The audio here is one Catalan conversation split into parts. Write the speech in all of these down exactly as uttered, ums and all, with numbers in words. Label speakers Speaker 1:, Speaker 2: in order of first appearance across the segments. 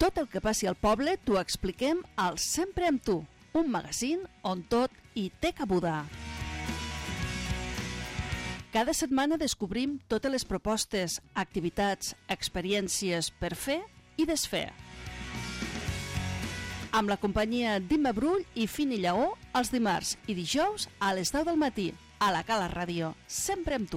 Speaker 1: Tot el que passi al poble t'ho expliquem al Sempre amb tu, un magazín on tot hi té cabuda. Cada setmana descobrim totes les propostes, activitats, experiències per fer i desfer. Amb la companyia d'Imma Brull i Fini Lleó els dimarts i dijous a les deu del matí a la Cala Ràdio, Sempre amb tu.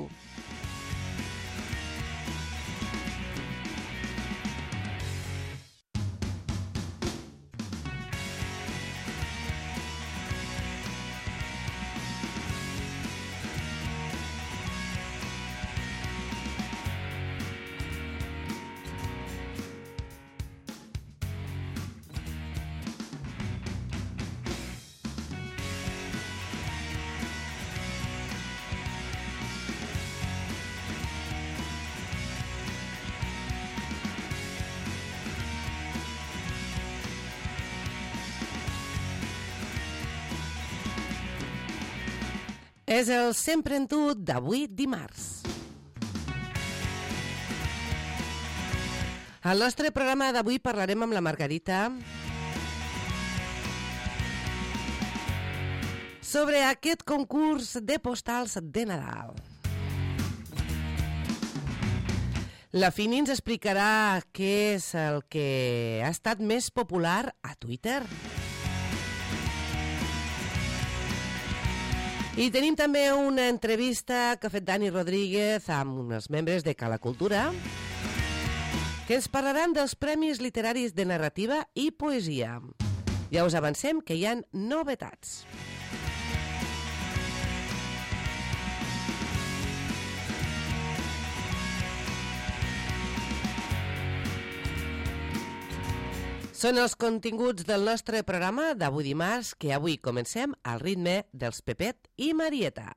Speaker 2: És el Sempre en tu d'avui dimarts. Al nostre programa d'avui parlarem amb la Margarita sobre aquest concurs de postals de Nadal. La Fini ens explicarà què és el que ha estat més popular a Twitter. I tenim també una entrevista que ha fet Dani Rodríguez amb uns membres de Cala Cultura que ens parlaran dels Premis Literaris de Narrativa i Poesia. Ja us avancem que hi ha novetats. Són els continguts del nostre programa d'avui dimarts, que avui comencem al ritme dels Pepet i Marieta.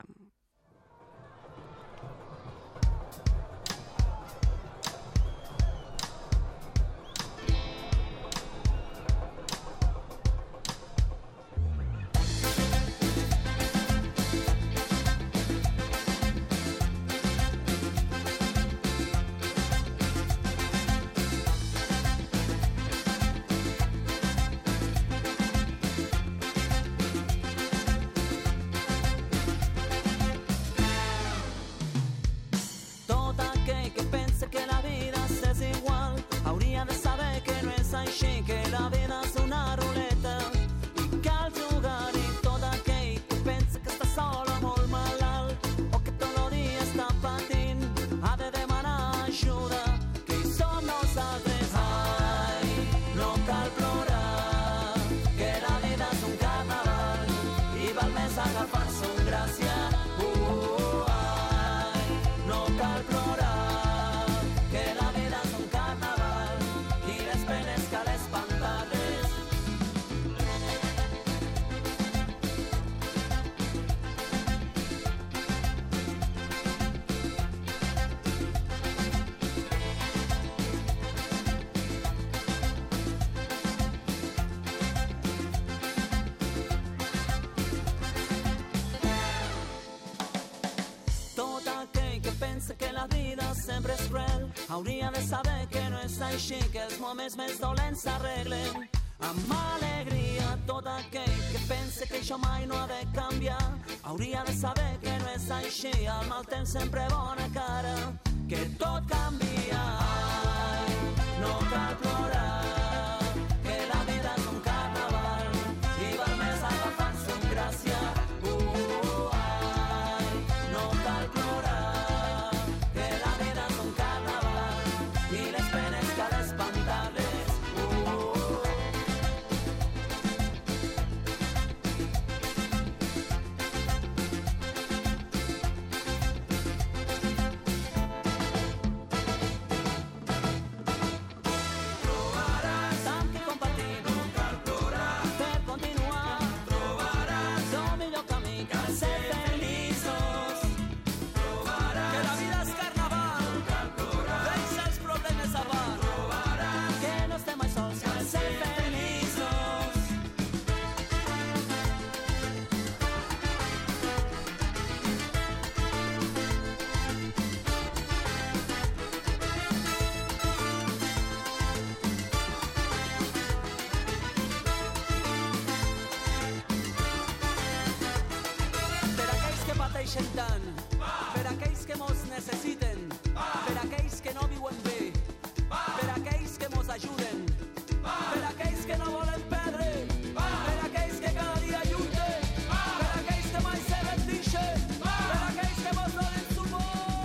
Speaker 3: Hauria de saber que no és així, que els moments més dolents s'arreglen amb alegria. Tot aquell que pense que això mai no ha de canviar hauria de saber que no és així. Al mal temps sempre bona cara, que tot canvia. Ai, no cal plorar, que la vida és un carnaval i val més agafar-se amb gràcia. Uh, ai, no cal plorar, pateixen tant, per aquells que mos necessiten, per aquells que no viuen bé, per aquells que mos ajuden, per aquells que no volen perdre, per aquells que cada dia lluiten, per aquells que mai se rendixen, per aquells que mos donen suport.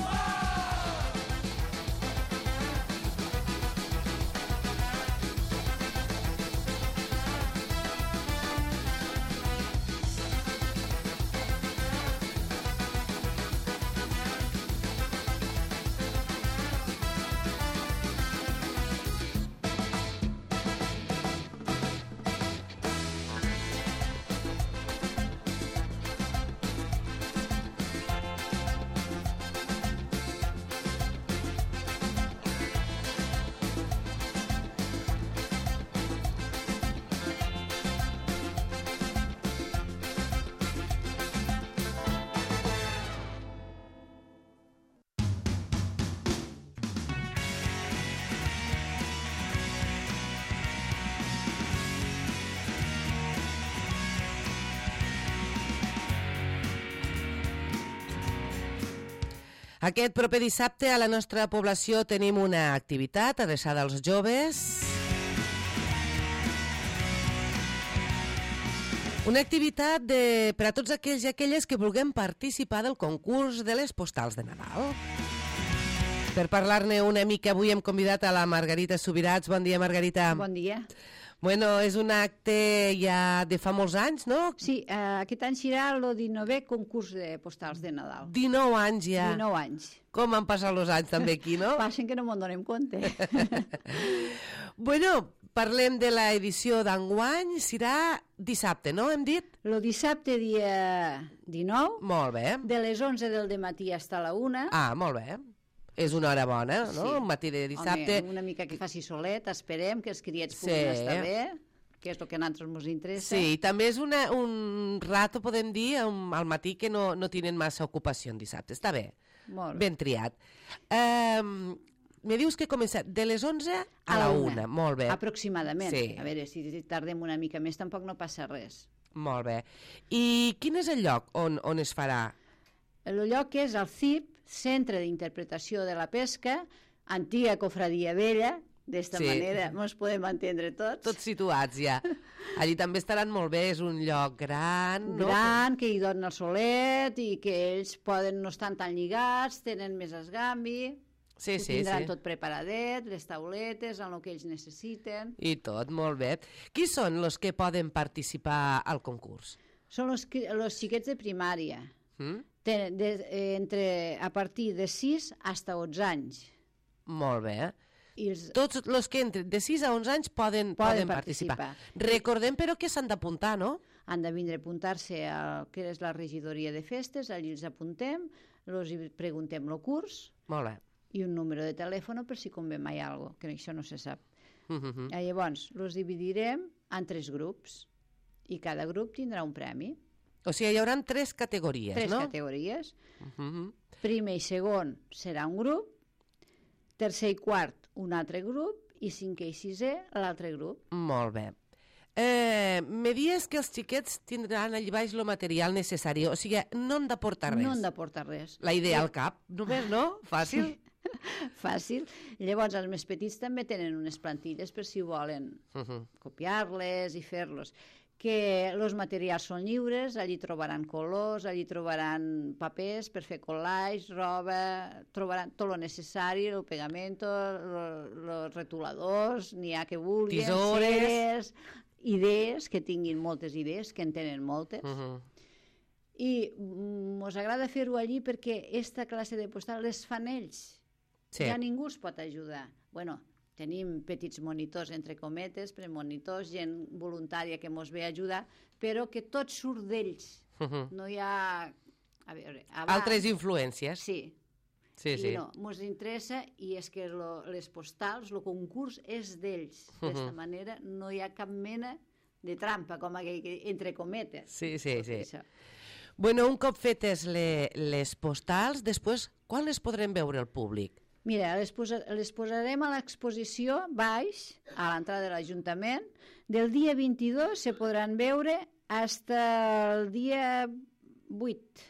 Speaker 2: Aquest proper dissabte a la nostra població tenim una activitat adreçada als joves. Una activitat de, per a tots aquells i aquelles que vulguem participar del concurs de les postals de Nadal. Per parlar-ne una mica, avui hem convidat a la Margarita Subirats. Bon dia, Margarita.
Speaker 4: Bon dia.
Speaker 2: Bueno, és un acte ja de fa molts anys, no?
Speaker 4: Sí, eh, aquest any serà el dinovè concurs de postals de Nadal.
Speaker 2: dinou anys ja.
Speaker 4: dinou anys.
Speaker 2: Com han passat els anys també aquí, no?
Speaker 4: Passen que no me'n donem compte.
Speaker 2: Bueno, parlem de l'edició d'enguany, serà dissabte, no? Hem dit?
Speaker 4: El dissabte, dia dinou,
Speaker 2: Molt bé.
Speaker 4: de les onze del dematí fins a la una.
Speaker 2: Ah, molt bé. És una hora bona, no?
Speaker 4: Sí.
Speaker 2: Un matí de dissabte.
Speaker 4: Home, una mica que faci solet, esperem que els criats
Speaker 2: Sí.
Speaker 4: puguin estar bé, que és el que a nosaltres ens interessa.
Speaker 2: Sí, també és una, un rato, podem dir, um, al matí que no, no tenen massa ocupació en dissabte. Està bé,
Speaker 4: Molt bé.
Speaker 2: ben triat. Um, me dius que comença de les onze a,
Speaker 4: A
Speaker 2: la
Speaker 4: la
Speaker 2: una.
Speaker 4: una.
Speaker 2: Molt bé.
Speaker 4: Aproximadament.
Speaker 2: Sí.
Speaker 4: A veure, si tardem una mica més tampoc no passa res.
Speaker 2: Molt bé. I quin és el lloc on, on es farà?
Speaker 4: El lloc és el C I P, Centre d'Interpretació de la Pesca, antiga cofradia vella, d'esta
Speaker 2: Sí.
Speaker 4: manera ens podem entendre tots.
Speaker 2: Tots situats ja. Allí també estaran molt bé, és un lloc gran, no?
Speaker 4: Gran, que hi donen el solet i que ells poden no estan tan lligats, tenen més esgambi,
Speaker 2: Sí,
Speaker 4: ho
Speaker 2: sí,
Speaker 4: tindran
Speaker 2: sí.
Speaker 4: tot preparadet, les tauletes, en el que ells necessiten.
Speaker 2: I tot, molt bé. Qui són els que poden participar al concurs?
Speaker 4: Són els, els xiquets de primària,
Speaker 2: Mm?
Speaker 4: tenen de, eh, entre, a partir de sis fins a onze anys.
Speaker 2: Molt bé.
Speaker 4: I els,
Speaker 2: Tots els que entren de sis a onze anys poden, poden,
Speaker 4: Poden
Speaker 2: participar.
Speaker 4: participar.
Speaker 2: Recordem, però, que s'han d'apuntar, no?
Speaker 4: han de vindre a apuntar-se al que és la regidoria de festes, allí els apuntem, els hi preguntem el curs
Speaker 2: Molt bé.
Speaker 4: i un número de telèfon per si convé mai alguna cosa, que això no se sap.
Speaker 2: Uh -huh.
Speaker 4: Eh, Llavors, els dividirem en tres grups i cada grup tindrà un premi.
Speaker 2: O sigui, hi haurà tres categories,
Speaker 4: Tres
Speaker 2: no?
Speaker 4: categories.
Speaker 2: Uh -huh.
Speaker 4: Primer i segon serà un grup, tercer i quart un altre grup i cinquè i sisè l'altre grup.
Speaker 2: Molt bé. Eh, me dies que els xiquets tindran allà baix el material necessari, o sigui, no han de portar res.
Speaker 4: No han de portar res.
Speaker 2: La idea al cap, només, no? Fàcil?
Speaker 4: Sí. Fàcil. Llavors, els més petits també tenen unes plantilles per si volen
Speaker 2: Uh -huh.
Speaker 4: copiar-les i fer-los. Que els materials són lliures, allí trobaran colors, allí trobaran papers per fer collage, roba, trobaran tot el necessari, el pegamento, els retuladors, n'hi ha que vulguin,
Speaker 2: Tisores.
Speaker 4: ceres, idees, que tinguin moltes idees, que en tenen moltes.
Speaker 2: Uh -huh.
Speaker 4: I ens agrada fer-ho allí perquè aquesta classe de postal les fan ells.
Speaker 2: Sí.
Speaker 4: Ja ningú els pot ajudar. Bueno, tenim petits monitors, entre cometes, premonitors, gent voluntària que ens ve a ajudar, però que tot surt d'ells.
Speaker 2: Uh -huh.
Speaker 4: No hi ha... A veure, abans...
Speaker 2: Altres influències.
Speaker 4: Sí.
Speaker 2: Sí,
Speaker 4: I
Speaker 2: sí.
Speaker 4: no, ens interessa i és que lo, les postals, el concurs és d'ells. D'esta
Speaker 2: Mhm.
Speaker 4: manera no hi ha cap mena de trampa, com aquell que entre cometes.
Speaker 2: Sí, sí,
Speaker 4: Tot
Speaker 2: sí.
Speaker 4: això.
Speaker 2: Bueno, un cop fetes le, les postals, després, quan les podrem veure al públic?
Speaker 4: Mira, les, posa, les posarem a l'exposició baix, a l'entrada de l'Ajuntament. Del dia vint-i-dos se podran veure fins el dia vuit,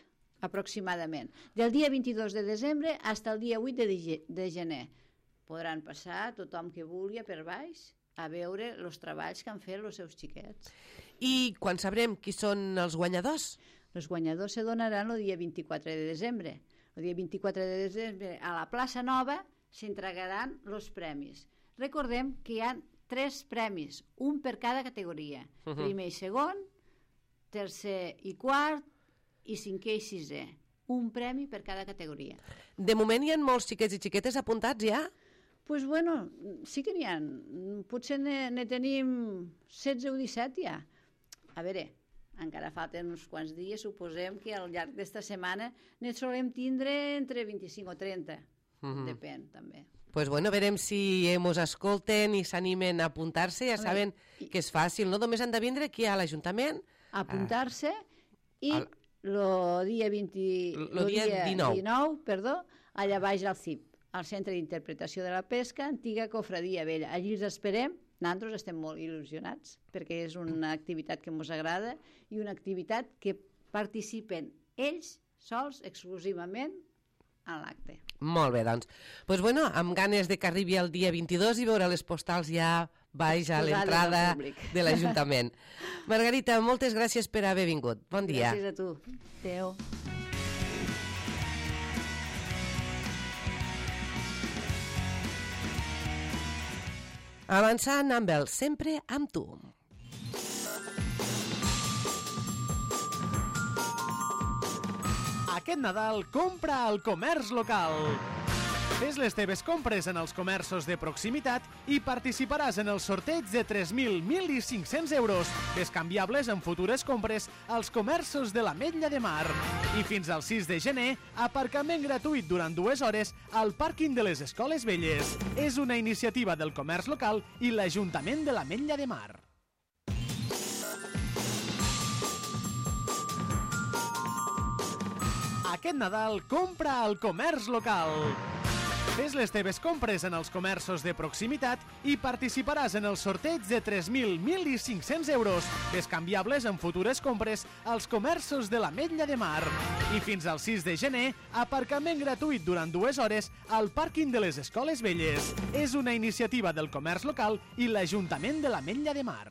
Speaker 4: aproximadament. Del dia vint-i-dos de desembre fins al dia vuit de gener. Podran passar tothom que vulgui per baix a veure els treballs que han fet els seus xiquets.
Speaker 2: I quan sabrem qui són els guanyadors?
Speaker 4: Els guanyadors se donaran el dia vint-i-quatre de desembre. El dia vint-i-quatre de desembre a la plaça Nova s'entregaran els premis. Recordem que hi ha tres premis, un per cada categoria. Uh-huh. Primer i segon, tercer i quart, i cinquè i sisè. Un premi per cada categoria.
Speaker 2: De moment hi ha molts xiquets i xiquetes apuntats ja?
Speaker 4: Doncs, pues bueno, sí que n'hi ha. Potser ne, ne tenim setze o disset ja. A veure, encara falten uns quants dies, suposem que al llarg d'esta setmana ne solem tindre entre vint-i-cinc o trenta. Uh-huh. Depèn, també.
Speaker 2: Pues bueno, verem si ens escolten i s'animen a apuntar-se. Ja saben que és fàcil, no? Només han de vindre aquí a l'Ajuntament.
Speaker 4: Apuntar-se i el dia, dinou, perdó, allà baix al C I P, al Centre d'Interpretació de la Pesca, antiga Cofradia Vella. Allí els esperem. Nosaltres estem molt il·lusionats perquè és una activitat que ens agrada i una activitat que participen ells sols, exclusivament, en l'acte.
Speaker 2: Molt bé, doncs. Doncs bueno, amb ganes de que arribi el dia vint-i-dos i veure les postals ja baix a l'entrada de l'Ajuntament. Margarita, moltes gràcies per haver vingut. Bon dia.
Speaker 4: Gràcies a tu. Adéu.
Speaker 2: Avançant amb el Sempre amb tu.
Speaker 5: Aquest Nadal compra al comerç local. Fes les teves compres en els comerços de proximitat i participaràs en el sorteig de tres mil, mil i cinc-cents euros, bescanviables en futures compres als comerços de l'Ametlla de Mar. I fins al sis de gener, aparcament gratuït durant dues hores al pàrquing de les Escoles Velles. És una iniciativa del comerç local i l'Ajuntament de l'Ametlla de Mar. Aquest Nadal compra al comerç local. Fes les teves compres en els comerços de proximitat i participaràs en el sorteig de tres mil, mil i cinc-cents euros, bescanviables en futures compres als comerços de l'Ametlla de Mar. I fins al sis de gener, aparcament gratuït durant dues hores al pàrquing de les Escoles Velles. És una iniciativa del comerç local i l'Ajuntament de l'Ametlla de Mar.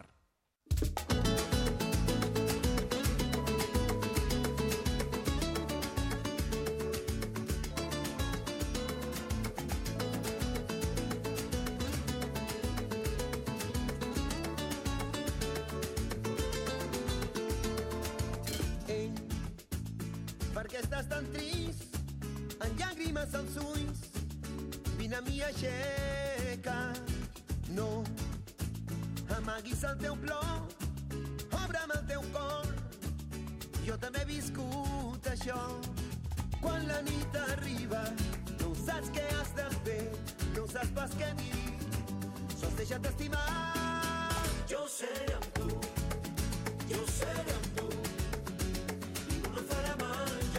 Speaker 6: Estàs tan trist, amb llàgrimes als ulls, vine a mi, aixeca. No amaguis el teu plor, obre'm el teu cor. Jo també he viscut això. Quan la nit arriba, no saps què has de fer, no saps pas què dir, sols deixa't estimar. Jo seré amb tu, jo seré amb tu, ningú no et farà mal.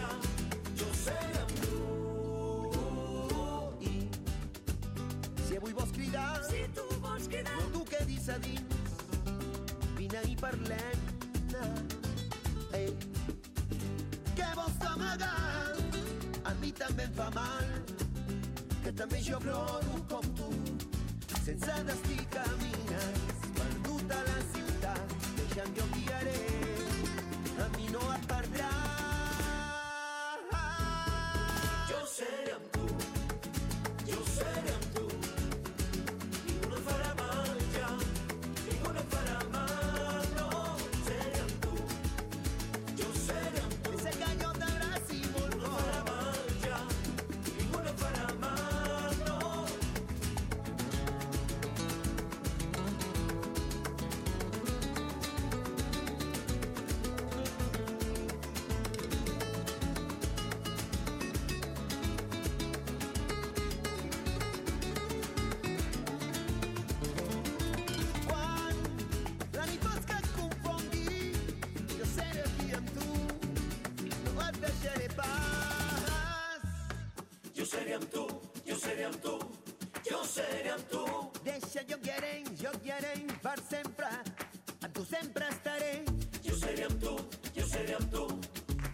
Speaker 6: Si tu vols cridar, no t'ho quedis a dins, vine i parlem. Ei, què vols amagar? A mi també em fa mal, que també jo ploro com tu, sense destí camines, perdut a la ciutat, deixa'm jo guiaré, a mi no et perdrà. Jo seré amb tu, jo seré amb tu,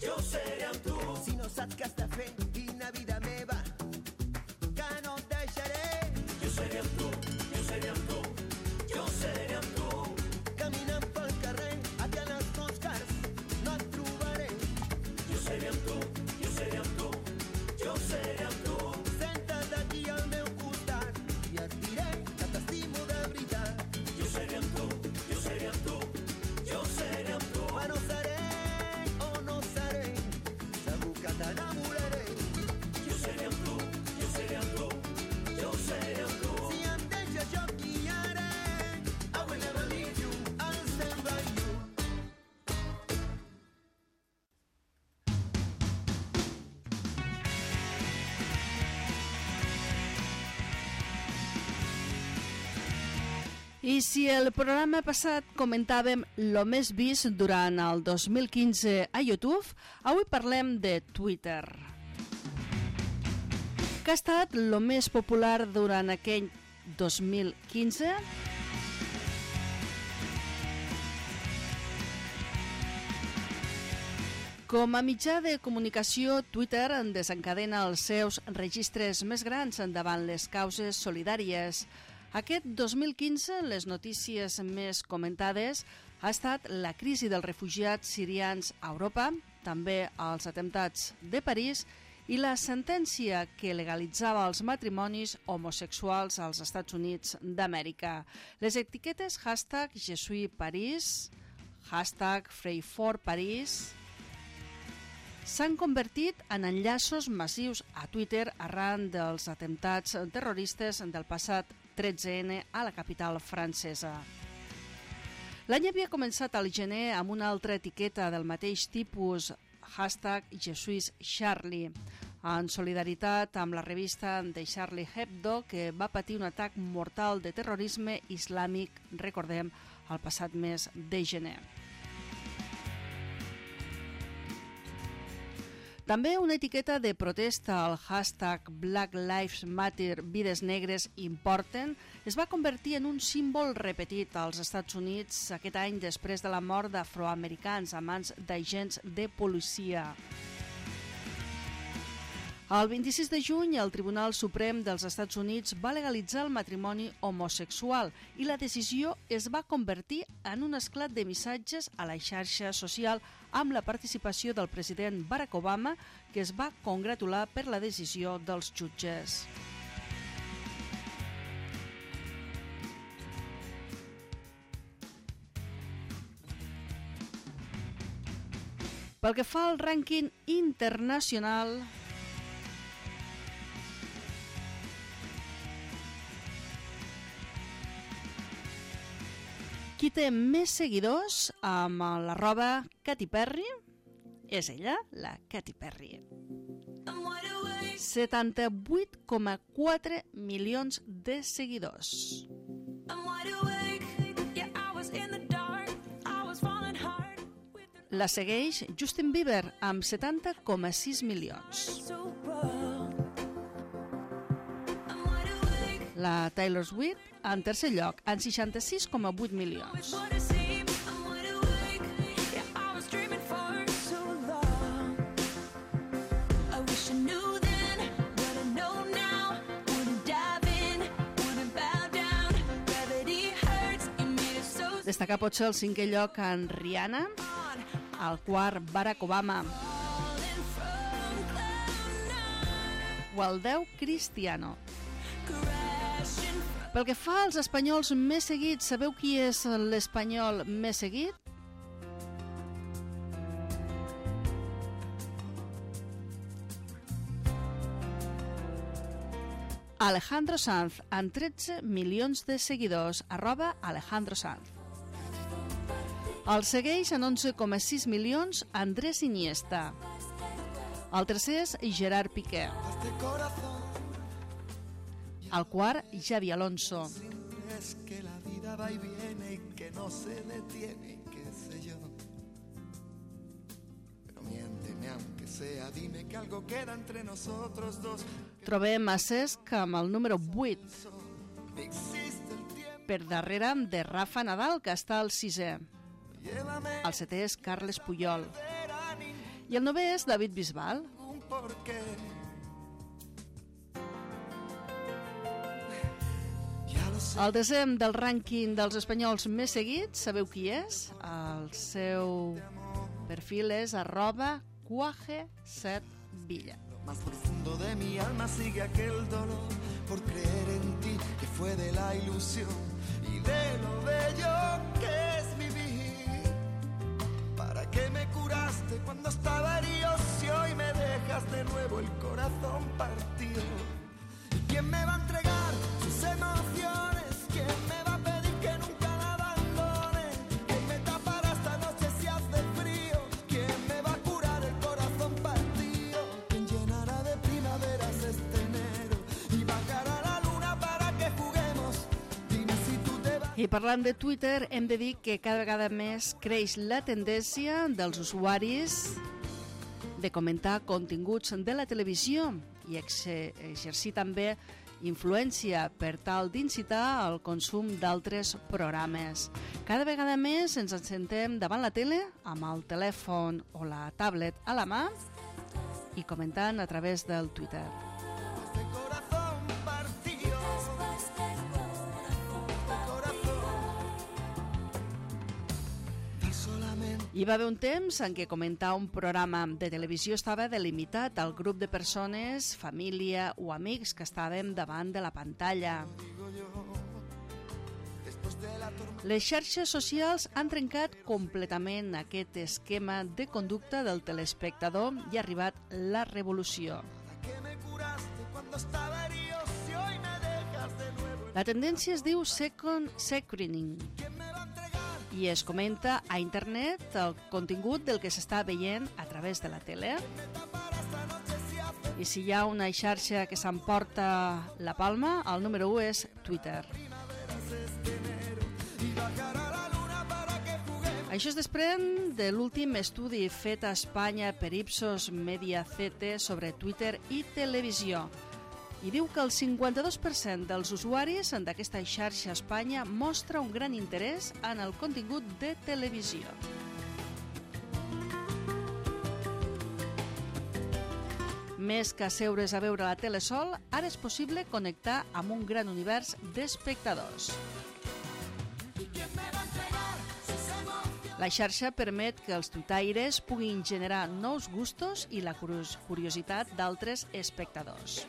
Speaker 6: jo seré amb tu. Si no saps què està fent, quina vida meva, que no et deixaré. Jo seré amb tu, jo seré amb tu, jo seré amb tu. Caminant pel carrer, allà en els Oscars, no et trobaré. Jo seré amb tu, jo seré amb tu, jo seré amb tu. Senta't aquí al meu costat i et diré que t'estimo de veritat. Jo seré amb tu, jo seré amb tu, jo seré amb tu. Ma no seré o no seré, segur que t'enamoraré. Jo seré amb tu, jo seré amb tu, jo seré amb tu. Si em deixes jo guiaré, I will never leave you, I'll stand by you.
Speaker 1: I si el programa passat comentàvem lo més vist durant el dos mil quinze a YouTube, avui parlem de Twitter. Què ha estat lo més popular durant aquell dos mil quinze? Com a mitjà de comunicació, Twitter desencadena els seus registres més grans davant les causes solidàries. Aquest dos mil quinze, les notícies més comentades ha estat la crisi dels refugiats sirians a Europa, també els atemptats de París i la sentència que legalitzava els matrimonis homosexuals als Estats Units d'Amèrica. Les etiquetes hashtag Je suis Paris, hashtag Free for Paris s'han convertit en enllaços massius a Twitter arran dels atemptats terroristes del passat tretze ene a la capital francesa. L'any havia començat al gener amb una altra etiqueta del mateix tipus, hashtag Je suis Charlie, en solidaritat amb la revista de Charlie Hebdo, que va patir un atac mortal de terrorisme islàmic, recordem, el passat mes de gener. També una etiqueta de protesta, el hashtag Black Lives Matter, vides negres importen, es va convertir en un símbol repetit als Estats Units aquest any després de la mort d'afroamericans a mans d'agents de policia. El vint-i-sis de juny, el Tribunal Suprem dels Estats Units va legalitzar el matrimoni homosexual i la decisió es va convertir en un esclat de missatges a la xarxa social amb la participació del president Barack Obama, que es va congratular per la decisió dels jutges. Pel que fa al rànquing internacional, qui té més seguidors amb l'arroba Katy Perry és ella, la Katy Perry. setanta-vuit coma quatre milions de seguidors. La segueix Justin Bieber amb setanta coma sis milions. La Taylor Swift en tercer lloc, amb seixanta-sis coma vuit milions. Destacar potser el cinquè lloc en Rihanna, el quart Barack Obama o el deu Cristiano. Pel que fa als espanyols més seguits, sabeu qui és l'espanyol més seguit? Alejandro Sanz, amb tretze milions de seguidors, arroba Alejandro Sanz. El segueix en onze coma sis milions Andrés Iniesta. El tercer és Gerard Piqué. El quart, Xavi Alonso. Es que la vida va y viene y que no se detiene, qué sé yo. Pero miénteme aunque sea, dime que algo queda entre nosotros dos. Trobem a Cesc amb el número vuit. Per darrere de Rafa Nadal, que està al sisè. El setè és Carles Puyol. I el novè és David Bisbal.
Speaker 6: Un porqué. Ya lo sé.
Speaker 1: El desè del rànquing dels espanyols més seguits, sabeu qui és? El seu perfil és arroba cuaje set villa.
Speaker 6: Más profundo de mi alma sigue aquel dolor por creer en ti, que fue de la ilusión y de lo bello que es vivir. ¿Para qué me curaste cuando estaba herido si hoy me dejas de nuevo el corazón partido? ¿Y quién me va a entregar sus emociones? ¿Quién me va a pedir que nunca la abandone? ¿Quién me tapará esta noche si hace frío? ¿Quién me va a curar el corazón partido? ¿Quién llenará de primaveras este enero y bajará la luna para que juguemos? Dime si tú te vas.
Speaker 1: I parlant de Twitter, hem de dir que cada vegada més creix la tendència dels usuaris de comentar continguts de la televisió i exer- exercir també influència per tal d'incitar al consum d'altres programes. Cada vegada més ens sentem davant la tele amb el telèfon o la tablet a la mà i comentant a través del Twitter.
Speaker 6: Este corazón partido, este corazón, y solamente
Speaker 1: Hi va haver un temps en què comentar un programa de televisió estava delimitat al grup de persones, família o amics que estàvem davant de la pantalla.
Speaker 6: después de la tormenta.
Speaker 1: Les xarxes socials han trencat completament aquest esquema de conducta del telespectador i ha arribat la revolució.
Speaker 6: Que me curaste cuando estaba herido si hoy me dejas de nuevo.
Speaker 1: La tendència es diu second screening
Speaker 6: ¿Quién me va a entregar?
Speaker 1: i es comenta a internet el contingut del que s'està veient a través de la tele.
Speaker 6: Para esta noche si hace
Speaker 1: I si hi ha una xarxa que s'emporta la palma, el número u és Twitter.
Speaker 6: y bajará la luna para que juguemos.
Speaker 1: Això es desprèn de l'últim estudi fet a Espanya per Ipsos Media C T sobre Twitter i televisió. I diu que el cinquanta-dos per cent dels usuaris d'aquesta xarxa a Espanya mostra un gran interès en el contingut de televisió. Més que asseure's a veure la tele sol, ara és possible connectar amb un gran univers d'espectadors. La xarxa permet que els tuitaires puguin generar nous gustos i la curios- curiositat d'altres espectadors.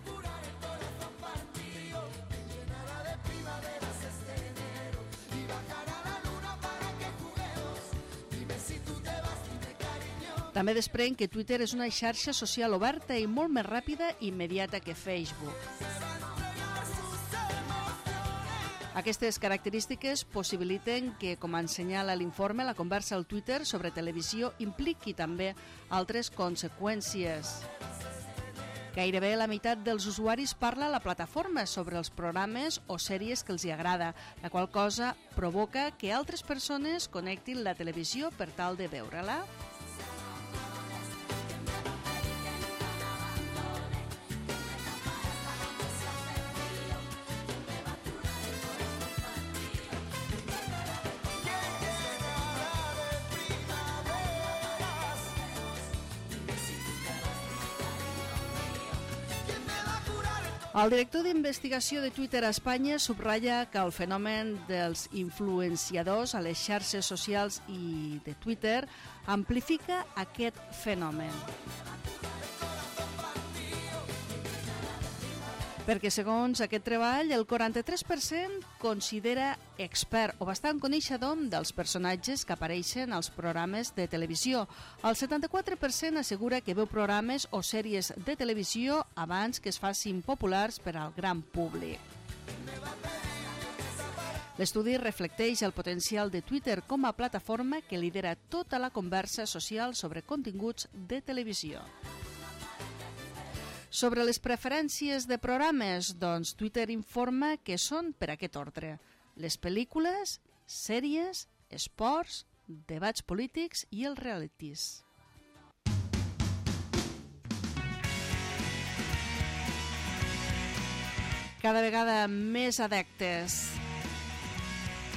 Speaker 1: També desprèn que Twitter és una xarxa social oberta i molt més ràpida i immediata que Facebook. Aquestes característiques possibiliten que, com assenyala l'informe, la conversa al Twitter sobre televisió impliqui també altres conseqüències. Gairebé la meitat dels usuaris parla a la plataforma sobre els programes o sèries que els hi agrada, la qual cosa provoca que altres persones connectin la televisió per tal de veure-la. El director d'investigació de Twitter a Espanya subratlla que el fenomen dels influenciadors a les xarxes socials i de Twitter amplifica aquest fenomen. Perquè, segons aquest treball, el quaranta-tres per cent considera expert o bastant coneixedor dels personatges que apareixen als programes de televisió. El setanta-quatre per cent assegura que veu programes o sèries de televisió abans que es facin populars per al gran públic. L'estudi reflecteix el potencial de Twitter com a plataforma que lidera tota la conversa social sobre continguts de televisió. Sobre les preferències de programes, doncs Twitter informa que són per aquest ordre: les pel·lícules, sèries, esports, debats polítics i els realities. Cada vegada més adeptes.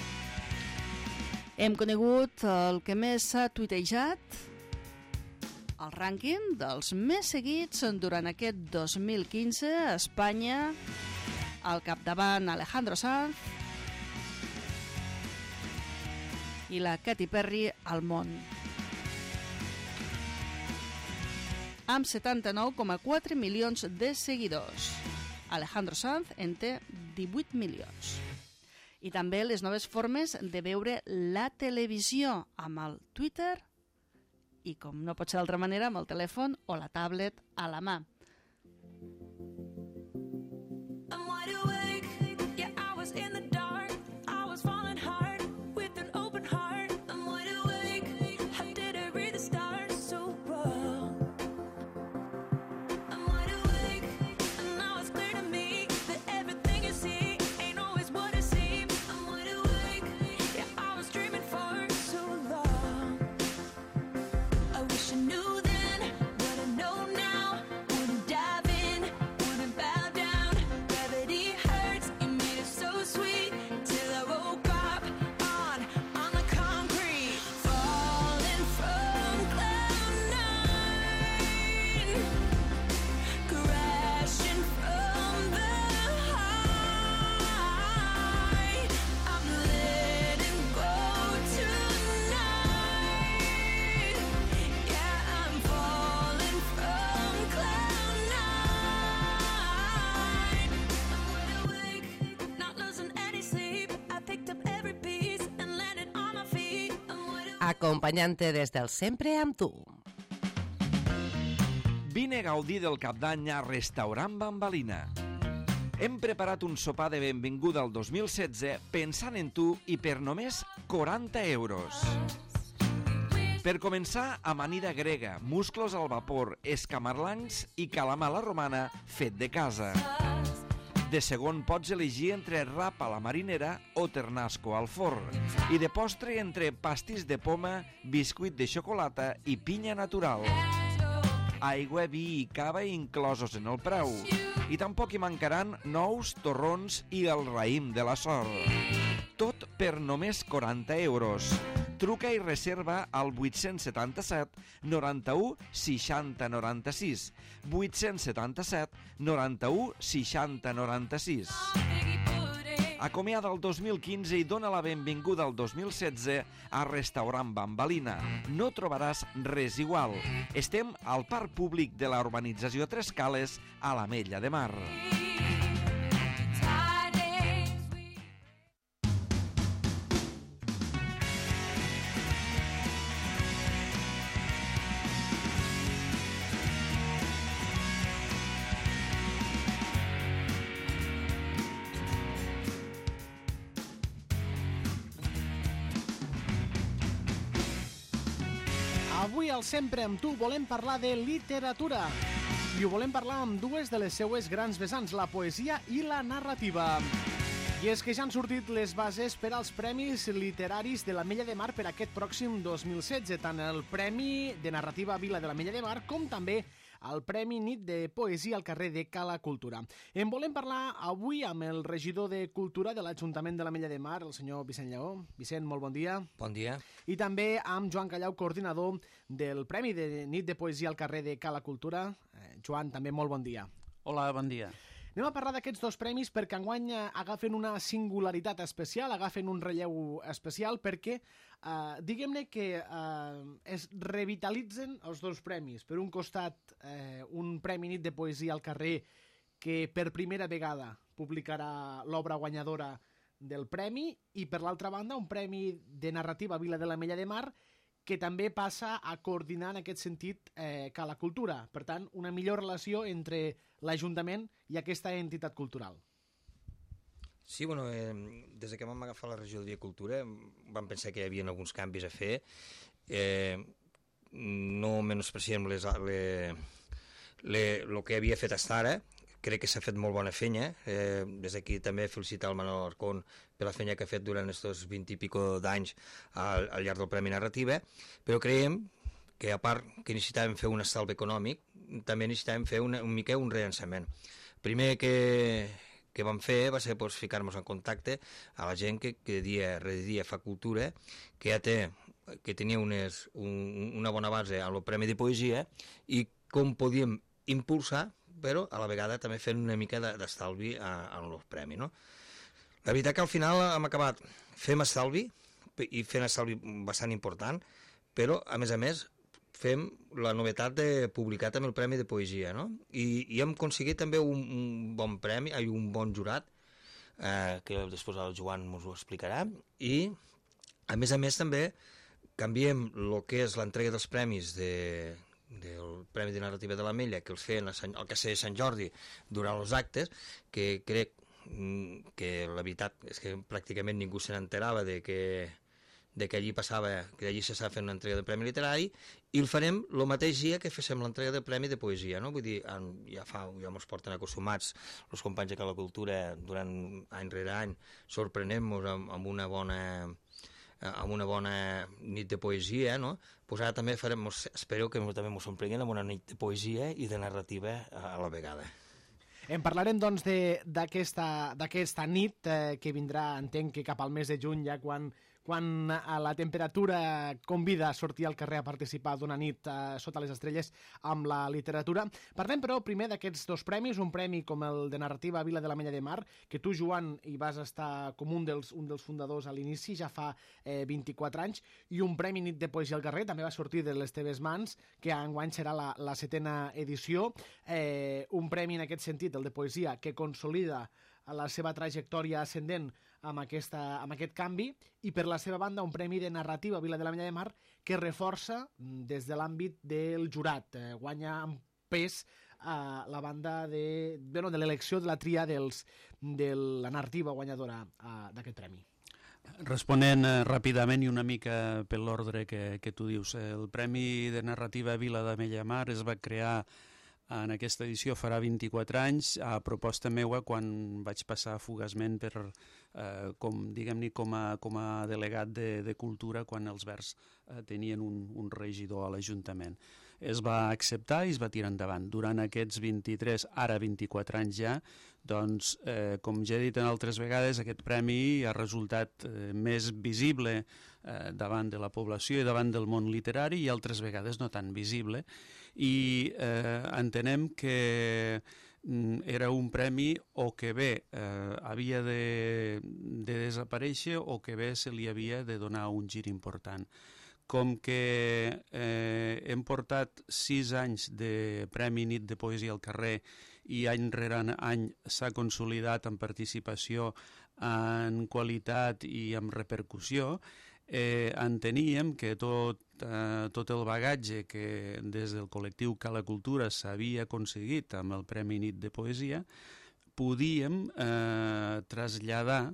Speaker 1: Hem conegut el que més s'ha tuitejat El rànquing dels més seguits durant aquest dos mil quinze a Espanya, al capdavant Alejandro Sanz i la Katy Perry al món, amb setanta-nou coma quatre milions de seguidors. Alejandro Sanz en té divuit milions. I també les noves formes de veure la televisió amb el Twitter i, com no pot ser d'altra manera, amb el telèfon o la tablet a la mà.
Speaker 2: Acompanyant-te des del sempre amb tu.
Speaker 7: Vine a gaudir del cap d'any a Restaurant Bambalina. Hem preparat un sopar de benvinguda al dos mil setze pensant en tu i per només quaranta euros. Per començar, amanida grega, musclos al vapor, escamarlans i calamar a la romana fet de casa. De segon pots elegir entre rap a la marinera o ternasco al forn. I de postre entre pastís de poma, biscuit de xocolata i pinya natural. Aigua, vi i cava inclosos en el preu. I tampoc hi mancaran nous, torrons i el raïm de la sort. Tot per només quaranta euros. Truca i reserva al vuit setanta-set noranta-u seixanta noranta-sis. vuit setanta-set noranta-u seixanta noranta-sis. Acomiada el dos mil quinze i dona la benvinguda al dos mil setze a Restaurant Bambalina. No trobaràs res igual. Estem al Parc Públic de la urbanització Tres Cales, a l'Ametlla de Mar.
Speaker 5: Avui al Sempre amb tu volem parlar de literatura i ho volem parlar amb dues de les seues grans vessants, la poesia i la narrativa. I és que ja han sortit les bases per als Premis Literaris de l'Ametlla de Mar per aquest pròxim dos mil setze, tant el Premi de Narrativa Vila de l'Ametlla de Mar com també el Premi Nit de Poesia al carrer de Cala Cultura. En volem parlar avui amb el regidor de Cultura de l'Ajuntament de l'Ametlla de Mar, el senyor Vicent Lleó. Vicent, molt bon dia.
Speaker 8: Bon dia.
Speaker 5: I també amb Joan Callau, coordinador del Premi de Nit de Poesia al carrer de Cala Cultura. Eh, Joan, també molt bon dia.
Speaker 9: Hola, bon dia.
Speaker 5: Anem a parlar d'aquests dos premis perquè enguany agafen una singularitat especial, agafen un relleu especial perquè eh, diguem-ne que eh, es revitalitzen els dos premis. Per un costat, eh, un Premi Nit de Poesia al carrer que per primera vegada publicarà l'obra guanyadora del premi i per l'altra banda un Premi de Narrativa Vila de l'Ametlla de Mar que també passa a coordinar en aquest sentit eh, Cala Cultura. Per tant, una millor relació entre l'Ajuntament i aquesta entitat cultural.
Speaker 8: Sí, bueno, eh, des que vam agafar la regidoria de Cultura vam pensar que hi havia alguns canvis a fer. Eh, no menospreciem les, les, les, el que havia fet fins ara. Crec que s'ha fet molt bona feina. Eh, des d'aquí també felicitar el Manol Arcón per la feina que ha fet durant aquests vint i pico d'anys al, al llarg del Premi Narrativa, però creiem que a part que necessitàvem fer un estalvi econòmic, també necessitàvem fer una, un mica un rellançament. Primer que, que vam fer va ser pues, ficar-nos en contacte a la gent que, que dia rere dia fa cultura, que ja té que tenia unes, un, una bona base amb el Premi de Poesia i com podíem impulsar, però a la vegada també fent una mica d'estalvi en el premi, no? La veritat que al final hem acabat fem estalvi, i fent estalvi bastant important, però, a més a més, fem la novetat de publicar també el Premi de Poesia, no? I, i hem aconseguit també un, un bon premi, un bon jurat, eh, que després el Joan ens ho explicarà, i, a més a més, també canviem el que és l'entrega dels premis de, del Premi de Narrativa de l'Ametlla, que els feien al Castell de Sant Jordi durant els actes, que crec que la veritat és que pràcticament ningú se n'enterava de que, de que allí passava, que allí s'estava fent una entrega del Premi Literari, i el farem el mateix dia que féssim l'entrega del Premi de Poesia, no? Vull dir, ja fa, ja ens porten acostumats els companys de Cala Cultura durant any rere any, sorprenem-nos amb, amb una bona amb una bona nit de poesia, no? Pues ara també farem, espero que també ens sorprenguin amb una nit de poesia i de narrativa a la vegada.
Speaker 5: En parlarem, doncs, d'aquesta nit eh, que vindrà, entenc que cap al mes de juny, ja quan, quan la temperatura convida a sortir al carrer a participar d'una nit eh, sota les estrelles amb la literatura. Parlem, però, primer d'aquests dos premis, un premi com el de narrativa Vila de l'Ametlla de Mar, que tu, Joan, hi vas estar com un dels, un dels fundadors a l'inici, ja fa eh, vint-i-quatre anys, i un premi Nit de Poesia al carrer, també va sortir de les teves mans, que enguany serà la, la setena edició, eh, un premi en aquest sentit, el de poesia, que consolida la seva trajectòria ascendent amb, aquesta, amb aquest canvi, i per la seva banda un premi de narrativa Vila de l'Ametlla de Mar que reforça des de l'àmbit del jurat, eh, guanya amb pes a la banda de, bueno, de l'elecció de la tria dels, de la narrativa guanyadora d'aquest premi.
Speaker 9: Responent eh, ràpidament i una mica per l'ordre que, que tu dius, el Premi de Narrativa Vila de l'Ametlla de Mar es va crear en aquesta edició farà vint-i-quatre anys, a proposta meua quan vaig passar fugaçment per, eh, com, diguem-ne, com, a, com a delegat de, de cultura quan els Verds eh, tenien un, un regidor a l'Ajuntament. Es va acceptar i es va tirar endavant. Durant aquests vint-i-tres, ara vint-i-quatre anys ja, doncs, eh, com ja he dit en altres vegades, aquest premi ha resultat eh, més visible eh, davant de la població i davant del món literari i altres vegades no tan visible. I eh, entenem que mm, era un premi o que bé eh, havia de, de desaparèixer o que bé se li havia de donar un gir important. Com que eh, hem portat sis anys de Premi Nit de Poesia al carrer i any rere any s'ha consolidat en participació, en qualitat i en repercussió, eh, enteníem que tot, eh, tot el bagatge que des del col·lectiu Cala Cultura s'havia aconseguit amb el Premi Nit de Poesia, podíem eh, traslladar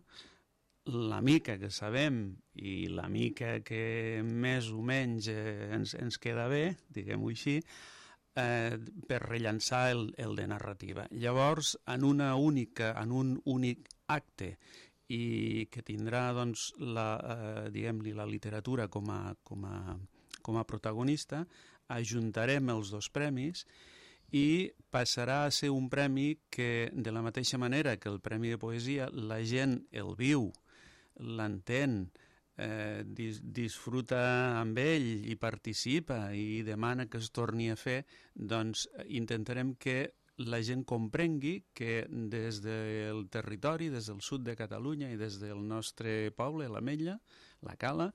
Speaker 9: la mica que sabem i la mica que més o menys eh, ens, ens queda bé, diguem-ho així, eh, per rellançar el, el de narrativa. Llavors, en, una única, en un únic acte i que tindrà doncs, la, eh, diguem-li, la literatura com a, com a, com a protagonista, ajuntarem els dos premis i passarà a ser un premi que, de la mateixa manera que el Premi de Poesia, la gent el viu, l'entén, eh, dis disfruta amb ell i participa i demana que es torni a fer, doncs intentarem que la gent comprengui que des del territori, des del sud de Catalunya i des del nostre poble, l'Ametlla, la Cala,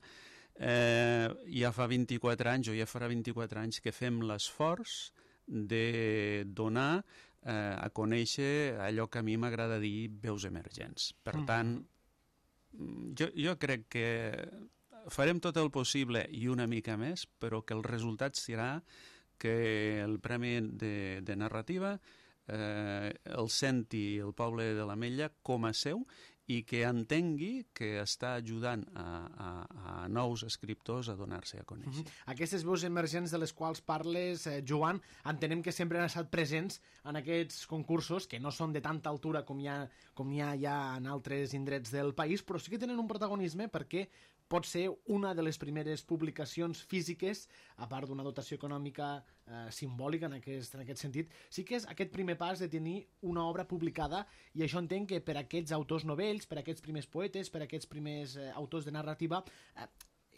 Speaker 9: eh, ja fa vint-i-quatre anys o ja farà vint-i-quatre anys que fem l'esforç de donar eh, a conèixer allò que a mi m'agrada dir veus emergents. Per tant, jo, jo crec que farem tot el possible i una mica més, però que el resultat serà que el Premi de, de Narrativa eh, el senti el poble de l'Ametlla com a seu i que entengui que està ajudant a, a, a nous escriptors a donar-se a conèixer.
Speaker 5: Mm-hmm. Aquestes veus emergents de les quals parles, eh, Joan, entenem que sempre han estat presents en aquests concursos, que no són de tanta altura com hi ha, com hi ha ja en altres indrets del país, però sí que tenen un protagonisme perquè pot ser una de les primeres publicacions físiques, a part d'una dotació econòmica eh, simbòlica en aquest, en aquest sentit, sí que és aquest primer pas de tenir una obra publicada, i això entenc que per aquests autors novells, per aquests primers poetes, per aquests primers eh, autors de narrativa, eh,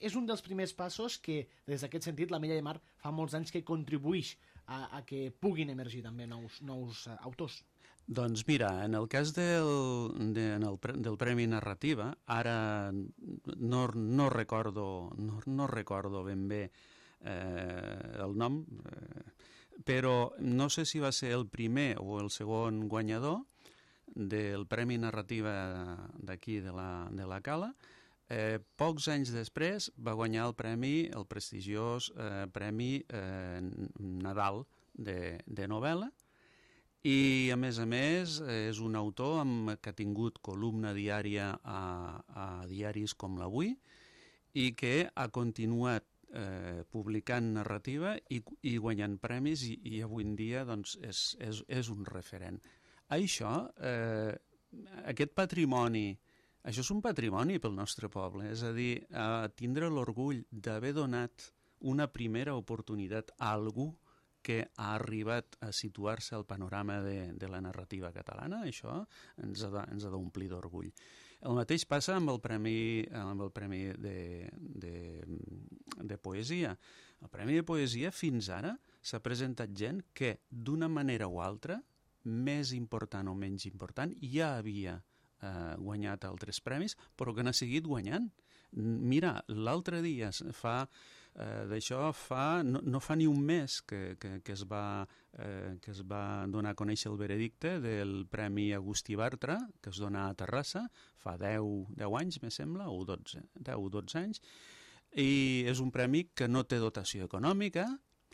Speaker 5: és un dels primers passos que, des d'aquest sentit, l'Ametlla de Mar fa molts anys que contribueix a, a que puguin emergir també nous, nous uh, autors.
Speaker 9: Doncs mira, en el cas del, de, en el, del Premi Narrativa, ara no, no, recordo, no, no recordo ben bé eh, el nom, eh, però no sé si va ser el primer o el segon guanyador del Premi Narrativa d'aquí, de la, de la Cala. Eh, pocs anys després va guanyar el premi, el prestigiós eh, Premi eh, Nadal de, de novel·la, i a més a més és un autor amb, que ha tingut columna diària a, a diaris com l'Avui i que ha continuat eh, publicant narrativa i, i guanyant premis i, i avui en dia doncs, és, és, és un referent. Això, eh, aquest patrimoni, això és un patrimoni pel nostre poble, és a dir, eh, tindre l'orgull d'haver donat una primera oportunitat a algú que ha arribat a situar-se al panorama de, de la narrativa catalana, això ens ha de, ens ha d'omplir d'orgull. El mateix passa amb el Premi, amb el premi de, de, de Poesia. El Premi de Poesia fins ara s'ha presentat gent que, d'una manera o altra, més important o menys important, ja havia eh, guanyat altres premis, però que n'ha seguit guanyant. Mira, l'altre dia fa... Uh, d'això fa, no, no fa ni un mes que, que, que, es va, eh, que es va donar a conèixer el veredicte del Premi Agustí Bartra, que es dona a Terrassa, fa deu anys, me sembla, o dotze, deu o dotze anys, i és un premi que no té dotació econòmica,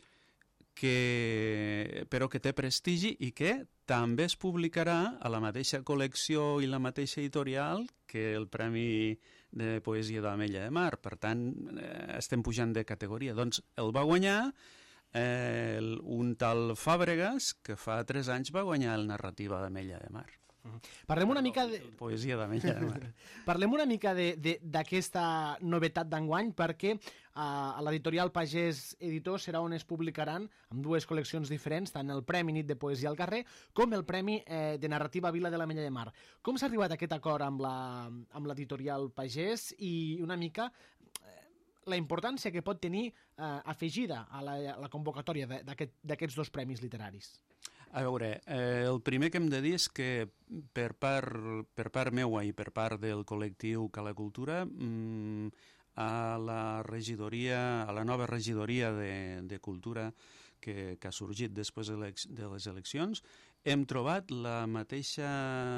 Speaker 9: que, però que té prestigi i que també es publicarà a la mateixa col·lecció i la mateixa editorial que el Premi de Poesia de l'Ametlla de Mar. Per tant, eh, estem pujant de categoria. Doncs el va guanyar eh, un tal Fàbregas, que fa tres anys va guanyar el Narrativa d'Ametlla de Mar.
Speaker 5: Uh-huh. Parlem una mica de...
Speaker 9: Poesia d'Ametlla de Mar.
Speaker 5: Parlem una mica d'aquesta novetat d'enguany, perquè uh, a l'editorial Pagès Editors serà on es publicaran amb dues col·leccions diferents, tant el Premi Nit de Poesia al Carrer com el Premi eh, de Narrativa Vila de l'Ametlla de Mar. Com s'ha arribat a aquest acord amb l'editorial Pagès i una mica eh, la importància que pot tenir eh, afegida a la, a la convocatòria d'aquests aquest, dos premis literaris?
Speaker 9: A veure, eh, el primer que hem de dir és que per part, per part meua i per part del col·lectiu Cala Cultura, mmm, a la regidoria, a la nova regidoria de, de Cultura que, que ha sorgit després de les eleccions, hem trobat la mateixa,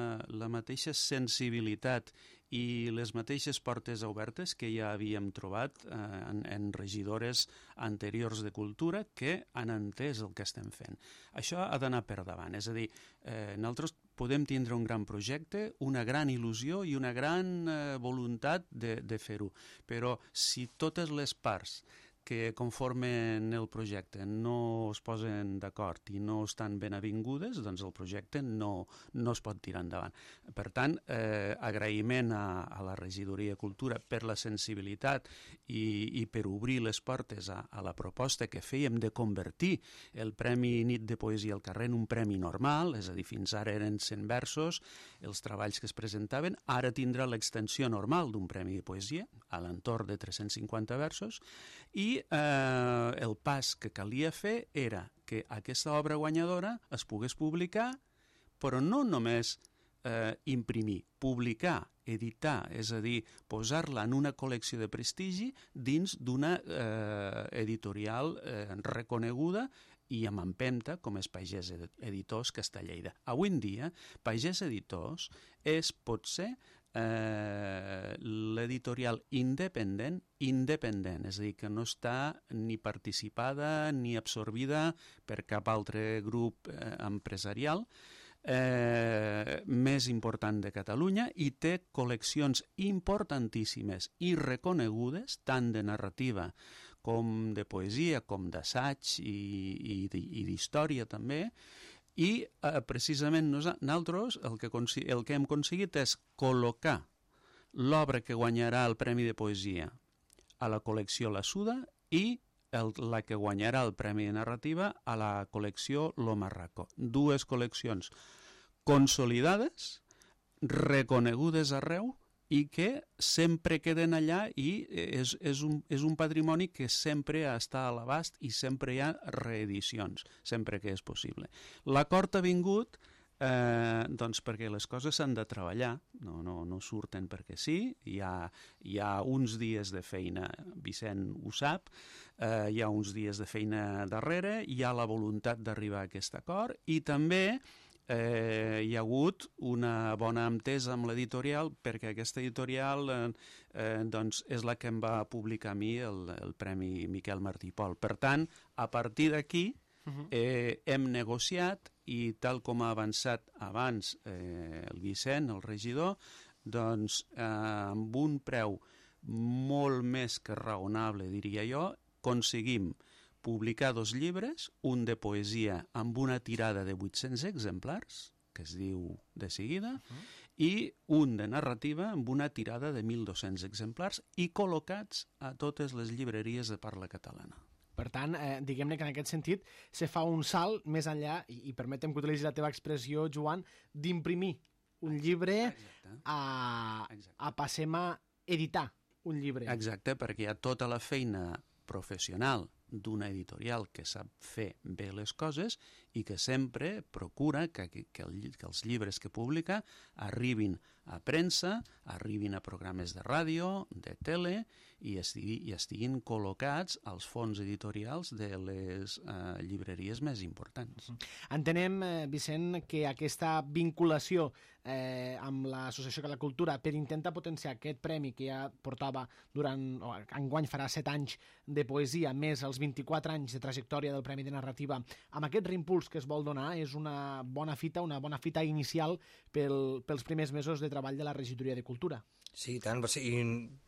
Speaker 9: la mateixa sensibilitat i les mateixes portes obertes que ja havíem trobat eh, en, en regidores anteriors de Cultura que han entès el que estem fent. Això ha d'anar per davant, és a dir, eh, nosaltres podem tindre un gran projecte, una gran il·lusió i una gran eh, voluntat de, de fer-ho, però si totes les parts que conformen el projecte no es posen d'acord i no estan ben avingudes, doncs el projecte no, no es pot tirar endavant. Per tant, eh, agraïment a, a la regidoria Cultura per la sensibilitat i, i per obrir les portes a, a la proposta que fèiem de convertir el Premi Nit de Poesia al Carrer en un premi normal, és a dir, fins ara eren cent versos, els treballs que es presentaven, ara tindrà l'extensió normal d'un premi de poesia, a l'entorn de tres-cents cinquanta versos, i eh, el pas que calia fer era que aquesta obra guanyadora es pogués publicar, però no només eh, imprimir, publicar, editar, és a dir, posar-la en una col·lecció de prestigi dins d'una eh, editorial eh, reconeguda i amb empenta, com és Pagès Editors, que està a Lleida. Avui en dia, Pagès Editors és, potser, eh, l'editorial independent, independent, és a dir, que no està ni participada ni absorbida per cap altre grup eh, empresarial, eh, més important de Catalunya i té col·leccions importantíssimes i reconegudes, tant de narrativa com de poesia, com d'assaig i, i, i d'història també, i eh, precisament nosaltres el que, el que hem aconseguit és col·locar l'obra que guanyarà el Premi de Poesia a la col·lecció La Suda i el, la que guanyarà el Premi de Narrativa a la col·lecció Lo Marraco. Dues col·leccions consolidades, reconegudes arreu i que sempre queden allà i és, és, un, és un patrimoni que sempre està a l'abast i sempre hi ha reedicions, sempre que és possible. L'acord ha vingut eh, doncs perquè les coses s'han de treballar, no, no, no surten perquè sí, hi ha, hi ha uns dies de feina, Vicent ho sap, eh, hi ha uns dies de feina darrere, hi ha la voluntat d'arribar a aquest acord i també Eh, hi ha hagut una bona entesa amb l'editorial perquè aquesta editorial eh, eh, doncs és la que em va publicar a mi el, el Premi Miquel Martí i Pol. Per tant, a partir d'aquí uh-huh. eh, hem negociat i tal com ha avançat abans eh, el Vicent, el regidor, doncs eh, amb un preu molt més que raonable, diria jo, aconseguim publicar dos llibres, un de poesia amb una tirada de vuit-cents exemplars, que es diu De seguida, uh-huh. i un de narrativa amb una tirada de mil dos-cents exemplars i col·locats a totes les llibreries de parla catalana.
Speaker 5: Per tant, eh, diguem-ne que en aquest sentit se fa un salt més enllà, i, i permetem que utilitzi la teva expressió, Joan, d'imprimir un llibre Exacte. a, Exacte. a passem a editar un llibre.
Speaker 9: Exacte, perquè hi ha tota la feina professional d'una editorial que sap fer bé les coses i que sempre procura que, que, que, el, que els llibres que publica arribin a premsa, arribin a programes de ràdio, de tele i, estigui, i estiguin col·locats als fons editorials de les eh, llibreries més importants.
Speaker 5: Entenem, eh, Vicent, que aquesta vinculació eh, amb l'Associació de la Cultura per intentar potenciar aquest premi que ja portava durant, o enguany farà set anys de poesia, més els vint-i-quatre anys de trajectòria del Premi de Narrativa, amb aquest reimpuls que es vol donar, és una bona fita, una bona fita inicial pel, pels primers mesos de treball de la Regidoria de Cultura.
Speaker 8: Sí, tant, va ser, i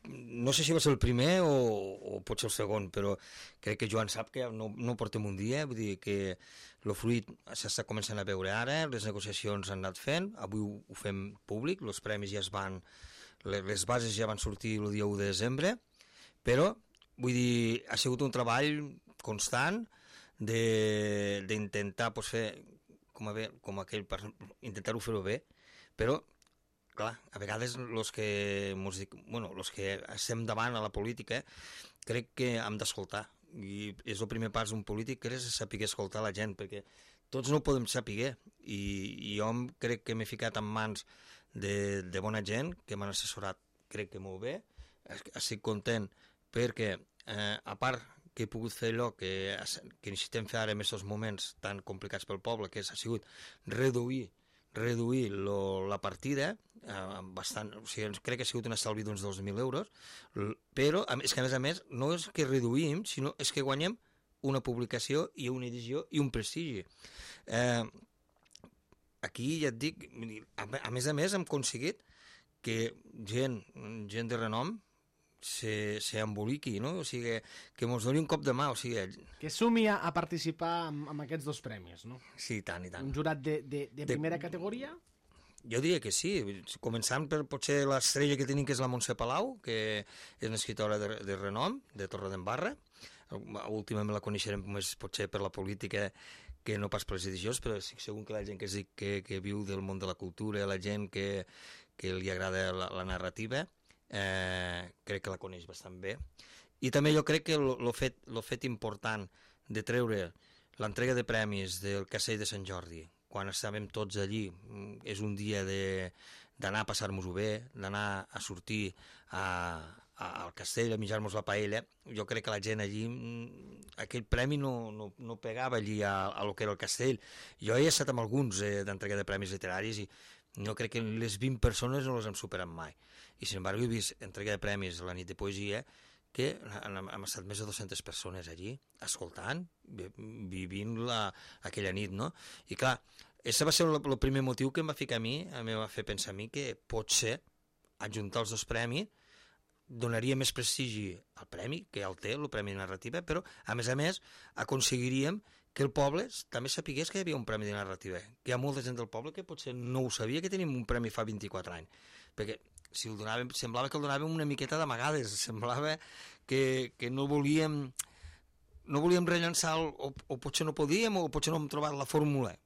Speaker 8: no sé si va ser el primer o, o pot ser el segon, però crec que Joan sap que no, no portem un dia, vull dir que el fruit s'està començant a veure ara, les negociacions han anat fent, avui ho, ho fem públic, els premis ja es van, les bases ja van sortir el dia u de desembre, però, vull dir, ha sigut un treball constant d'intentar pues, fer, com, a bé, com aquell, intentar-ho fer-ho bé, però clar, a vegades els que, bueno, los que estem davant a la política crec que hem d'escoltar i és el primer pas d'un polític que és saber escoltar la gent, perquè tots no ho podem saber i, i jo crec que m'he ficat en mans de, de bona gent que m'han assessorat crec que molt bé, estic content perquè eh, a part que he pogut fer allò que, que necessitem fer ara en aquests moments tan complicats pel poble, que ha sigut reduir reduir lo, la partida eh, bastant, o sigui, crec que ha sigut un estalvi d'uns dos mil euros, però és que a més a més no és que reduïm, sinó és que guanyem una publicació i una edició i un prestigi. Eh, aquí ja et dic, a, a més a més hem aconseguit que gent, gent de renom se, se emboliqui, no? O sigui, que mos doni un cop de mà, o sigui...
Speaker 5: Que sumi a, a participar amb, amb aquests dos premis, no?
Speaker 8: Sí, tant i tant.
Speaker 5: Un jurat de, de, de primera de... categoria?
Speaker 8: Jo diria que sí, començant per potser l'estrella que tenim, que és la Montse Palau, que és una escriptora de, de renom, de Torredembarra. Últimament la coneixerem més potser per la política que no pas per les edicions, però segur que la gent que, que, que viu del món de la cultura, la gent que, que li agrada la, la narrativa, eh, crec que la coneix bastant bé. I també jo crec que el fet, fet important de treure l'entrega de premis del Castell de Sant Jordi, quan estàvem tots allí, és un dia d'anar a passar-nos-ho bé, d'anar a sortir a, a, al castell, a menjar-nos la paella. Jo crec que la gent allí, aquell premi no, no, no pegava allí a, a lo que era el castell. Jo he estat amb alguns eh, d'entrega de premis literaris i no crec que les vint persones no les hem superat mai. I sin embargo he vist entrega de premis a la nit de poesia que hem estat més de dues-centes persones allí, escoltant, vivint la, aquella nit, no? I clar, aquest va ser el, el primer motiu que em va ficar a mi, em va fer pensar a mi que potser adjuntar els dos premis donaria més prestigi al premi, que ja el té, el Premi de Narrativa, però a més a més aconseguiríem que el poble també sapigués que hi havia un premi de narrativa, que hi ha molta gent del poble que potser no ho sabia que tenim un premi fa vint-i-quatre anys, perquè si el donàvem, semblava que el donàvem una miqueta d'amagades, semblava que, que no volíem no volíem rellençar el, o, o potser no podíem o potser no hem trobat la fórmula.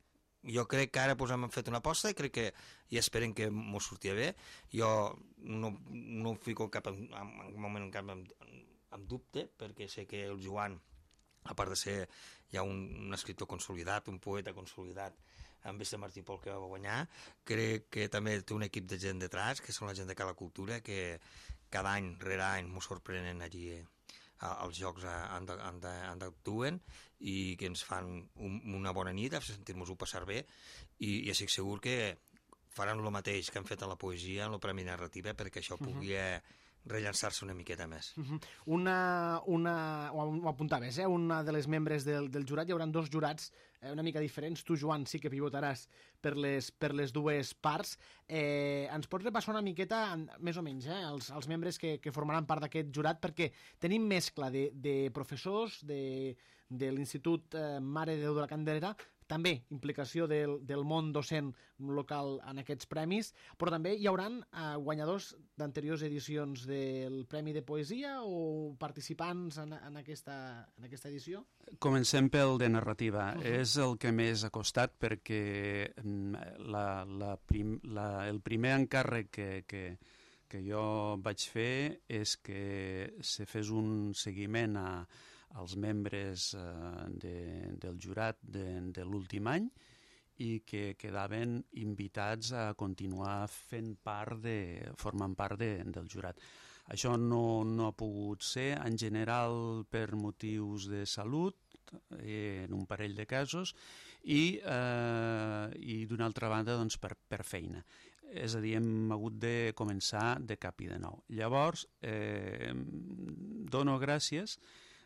Speaker 8: jo crec que ara pues, hem fet una aposta i crec que i esperen que m'ho sortia bé. Jo no, no ho fico cap en, en moment en cap en, en dubte, perquè sé que el Joan, a part de ser ja un, un escriptor consolidat, un poeta consolidat, amb este Martí Pol que va guanyar, crec que també té un equip de gent detrás, que són la gent de Cala Cultura, que cada any, rere any, m'ho sorprenen allí als jocs on actuen i que ens fan un, una bona nit, a sentir-nos-ho passar bé, i, i estic segur que faran el mateix que han fet a la poesia, en el Premi Narrativa, perquè això pugui uh -huh. rellançar-se una miqueta més.
Speaker 5: Uh -huh. Una, una, ho apuntaves, eh? Una de les membres del, del jurat, hi haurà dos jurats eh, una mica diferents. Tu, Joan, sí que pivotaràs per les, per les dues parts. Eh, ens pots repassar una miqueta, més o menys, eh? els, els membres que, que formaran part d'aquest jurat, perquè tenim mescla de, de professors de, de l'Institut eh, Mare de Déu de la Candelera, també implicació del, del món docent local en aquests premis, però també hi haurà eh, guanyadors d'anteriors edicions del Premi de Poesia o participants en, en, aquesta, en aquesta edició?
Speaker 9: Comencem pel de narrativa. Uh -huh. És el que més ha costat perquè la, la prim, la, el primer encàrrec que, que, que jo vaig fer és que se fes un seguiment a als membres eh, de, del jurat de, de l'últim any i que quedaven invitats a continuar fent part de, formant part de, del jurat. Això no, no ha pogut ser, en general per motius de salut, eh, en un parell de casos, i, eh, i d'una altra banda doncs, per, per feina. És a dir, hem hagut de començar de cap i de nou. Llavors, eh, dono gràcies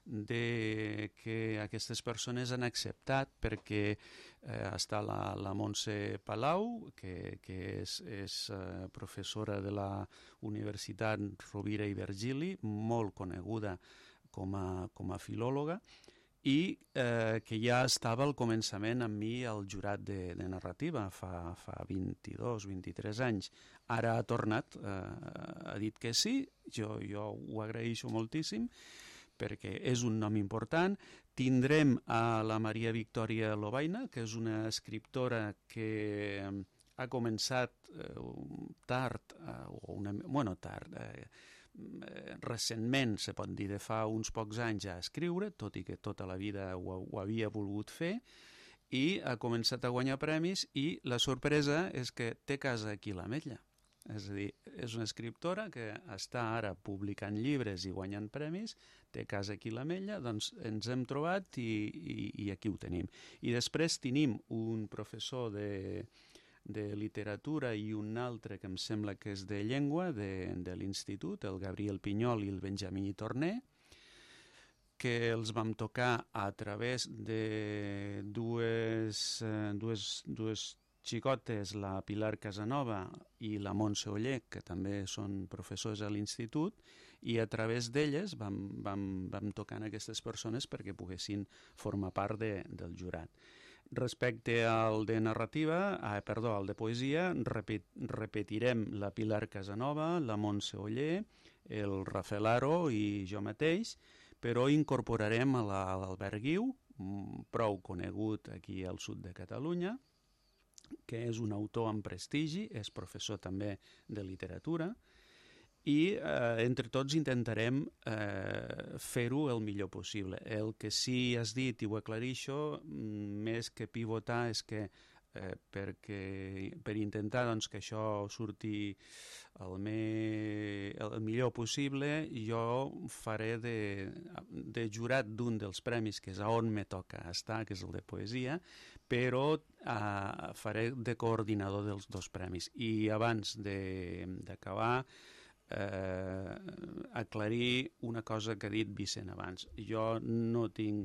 Speaker 9: de que aquestes persones han acceptat perquè eh, està la, la Montse Palau, que, que és, és eh, professora de la Universitat Rovira i Virgili, molt coneguda com a, com a filòloga, i eh, que ja estava al començament amb mi al jurat de, de narrativa fa, fa vint-i-dos, vint-i-tres anys. Ara ha tornat, eh, ha dit que sí, jo, jo ho agraeixo moltíssim, perquè és un nom important. Tindrem a la Maria Victòria Lobaina, que és una escriptora que ha començat eh, tard, eh, o una, bueno, tard, eh, recentment, se pot dir, de fa uns pocs anys a escriure, tot i que tota la vida ho, ho havia volgut fer, i ha començat a guanyar premis, i la sorpresa és que té casa aquí a l'Ametlla. És a dir, és una escriptora que està ara publicant llibres i guanyant premis, té casa aquí a l'Ametlla, doncs ens hem trobat i, i, i aquí ho tenim. I després tenim un professor de, de literatura i un altre que em sembla que és de llengua de, de l'institut, el Gabriel Pinyol i el Benjamí Torner, que els vam tocar a través de dues, eh, dues, dues xicotes, la Pilar Casanova i la Montse Oller, que també són professors a l'institut, i a través d'elles vam, vam, vam tocar a aquestes persones perquè poguessin formar part de, del jurat. Respecte al de narrativa, ah, perdó, al de poesia, repet, repetirem la Pilar Casanova, la Montse Oller, el Rafael Aro i jo mateix, però incorporarem a l'Albert Guiu, prou conegut aquí al sud de Catalunya, que és un autor amb prestigi, és professor també de literatura, i eh, entre tots intentarem eh, fer-ho el millor possible. El que sí has dit, i ho aclarixo, més que pivotar, és que eh, perquè, per intentar doncs, que això surti el, me, el millor possible, jo faré de, de jurat d'un dels premis, que és on me toca estar, que és el de poesia, però eh, faré de coordinador dels dos premis. I abans d'acabar, eh, aclarir una cosa que ha dit Vicent abans. Jo no tinc,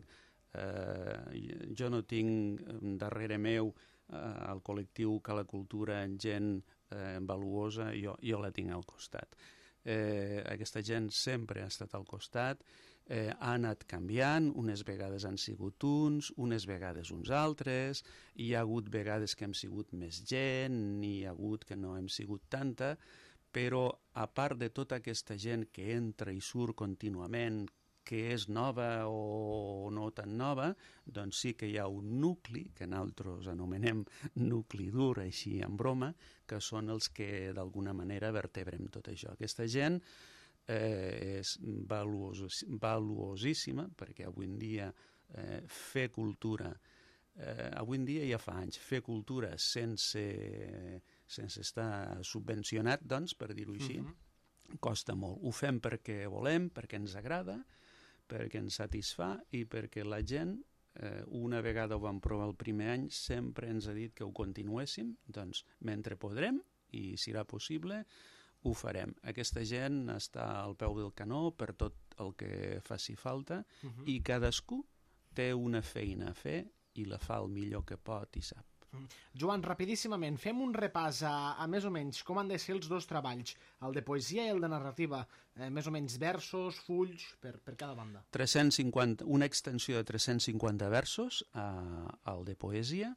Speaker 9: eh, jo no tinc darrere meu eh, el col·lectiu Cala Cultura gent eh, valuosa, jo, jo la tinc al costat. Eh, aquesta gent sempre ha estat al costat, eh, ha anat canviant, unes vegades han sigut uns, unes vegades uns altres, hi ha hagut vegades que hem sigut més gent, hi ha hagut que no hem sigut tanta, però a part de tota aquesta gent que entra i surt contínuament, que és nova o no tan nova, doncs sí que hi ha un nucli, que nosaltres anomenem nucli dur, així en broma, que són els que d'alguna manera vertebrem tot això. Aquesta gent eh, és valuos, valuosíssima, perquè avui en dia eh, fer cultura, eh, avui en dia ja fa anys, fer cultura sense, sense estar subvencionat, doncs, per dir-ho així, uh-huh. costa molt. Ho fem perquè volem, perquè ens agrada, perquè ens satisfà i perquè la gent, eh, una vegada ho vam provar el primer any, sempre ens ha dit que ho continuéssim, doncs mentre podrem i serà possible, ho farem. Aquesta gent està al peu del canó per tot el que faci falta uh-huh. i cadascú té una feina a fer i la fa el millor que pot i sap.
Speaker 5: Joan, rapidíssimament, fem un repàs a, a més o menys com han de ser els dos treballs, el de poesia i el de narrativa, eh, més o menys versos, fulls, per, per cada banda.
Speaker 9: tres-cents cinquanta, una extensió de tres-cents cinquanta versos eh, al de poesia,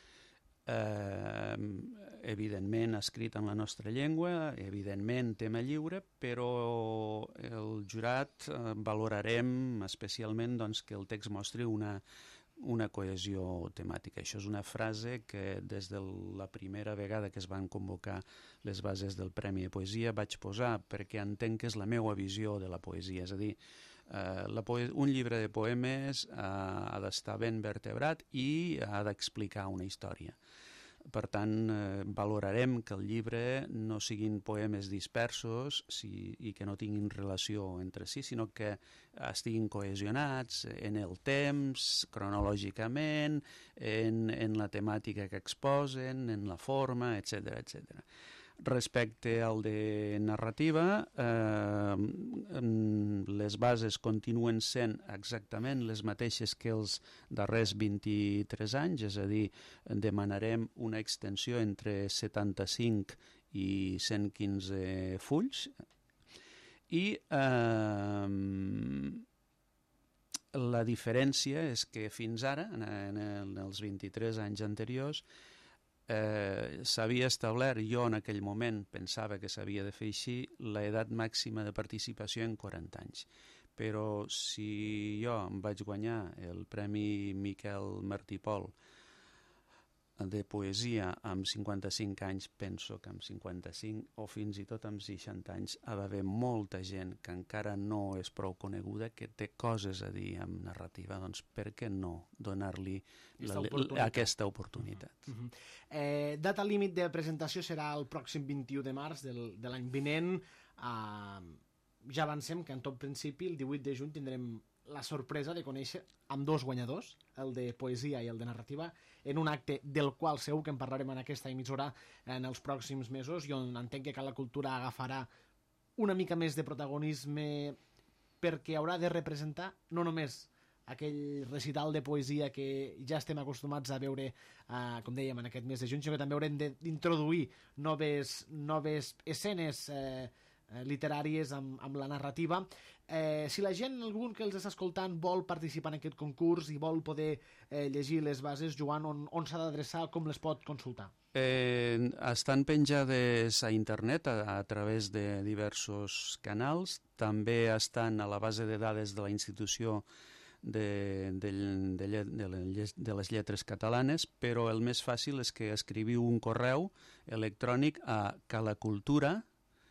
Speaker 9: eh, evidentment escrit en la nostra llengua, evidentment tema lliure, però el jurat eh, valorarem especialment doncs, que el text mostri una una cohesió temàtica. Això és una frase que des de la primera vegada que es van convocar les bases del Premi de Poesia vaig posar perquè entenc que és la meva visió de la poesia. És a dir, eh, la poe- un llibre de poemes eh, ha d'estar ben vertebrat i ha d'explicar una història. Per tant, eh, valorarem que el llibre no siguin poemes dispersos si, i que no tinguin relació entre si, sinó que estiguin cohesionats en el temps, cronològicament, en, en la temàtica que exposen, en la forma, etcètera, etcètera. Respecte al de narrativa, eh, les bases continuen sent exactament les mateixes que els darrers vint-i-tres anys, és a dir, demanarem una extensió entre setanta-cinc i cent quinze fulls, i eh, la diferència és que fins ara, en, en els vint-i-tres anys anteriors, Eh, s'havia establert, jo en aquell moment pensava que s'havia de fer així, l'edat màxima de participació en quaranta anys. Però si jo em vaig guanyar el Premi Miquel Martí Pol de poesia amb cinquanta-cinc anys, penso que amb cinquanta-cinc o fins i tot amb seixanta anys ha d'haver molta gent que encara no és prou coneguda, que té coses a dir amb narrativa, doncs per què no donar-li
Speaker 5: aquesta
Speaker 9: la,
Speaker 5: oportunitat.
Speaker 9: aquesta oportunitat.
Speaker 5: Uh -huh. eh, data límit de presentació serà el pròxim vint-i-u de març del, de l'any vinent. Uh, ja avancem que en tot principi el divuit de juny tindrem la sorpresa de conèixer amb dos guanyadors, el de poesia i el de narrativa, en un acte del qual segur que en parlarem en aquesta emissora en els pròxims mesos, i on entenc que Cala Cultura agafarà una mica més de protagonisme perquè haurà de representar no només aquell recital de poesia que ja estem acostumats a veure, eh, com dèiem, en aquest mes de juny, sinó que també haurem d'introduir noves, noves escenes eh, literàries amb, amb la narrativa. Eh, si la gent, algun que els està escoltant, vol participar en aquest concurs i vol poder eh, llegir les bases, Joan, on, on s'ha d'adreçar, com les pot consultar?
Speaker 9: Eh, estan penjades a internet a, a través de diversos canals, també estan a la base de dades de la institució de, de, de, de, de les lletres catalanes, però el més fàcil és que escriviu un correu electrònic a calacultura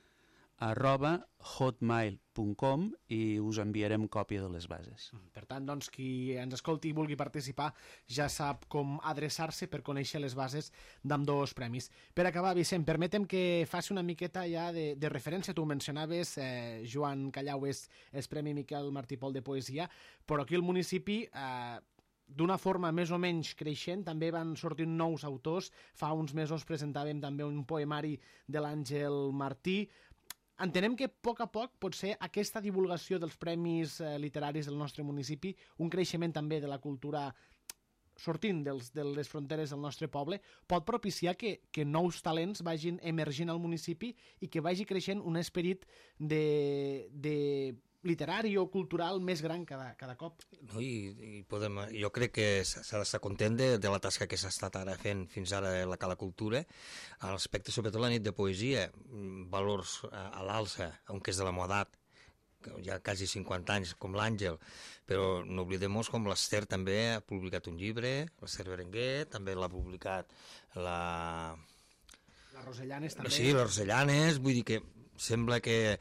Speaker 9: arroba hotmail punt com i us enviarem còpia de les bases.
Speaker 5: Per tant, doncs, qui ens escolti i vulgui participar ja sap com adreçar-se per conèixer les bases d'ambdós premis. Per acabar, Vicent, permetem que faci una miqueta ja de, de referència. Tu ho mencionaves, eh, Joan Callau és, és Premi Miquel Martí Pol de Poesia, però aquí al municipi eh, d'una forma més o menys creixent també van sortint nous autors. Fa uns mesos presentàvem també un poemari de l'Àngel Martí. Entenem que a poc a poc potser aquesta divulgació dels premis eh, literaris del nostre municipi, un creixement també de la cultura sortint dels, de les fronteres del nostre poble, pot propiciar que, que nous talents vagin emergint al municipi i que vagi creixent un esperit de, de literari o cultural més gran cada, cada cop.
Speaker 8: No, i, i podem, jo crec que s'ha d'estar content de, de la tasca que s'ha estat ara fent fins ara a la Cala Cultura, a l'aspecte sobretot la nit de poesia, valors a, a l'alça, on que és de la modat, ja quasi cinquanta anys, com l'Àngel, però no oblidem-nos com l'Ester també ha publicat un llibre, l'Ester Berenguer, també l'ha publicat la...
Speaker 5: Les Rosellanes també.
Speaker 8: Sí, les Rosellanes, vull dir que sembla que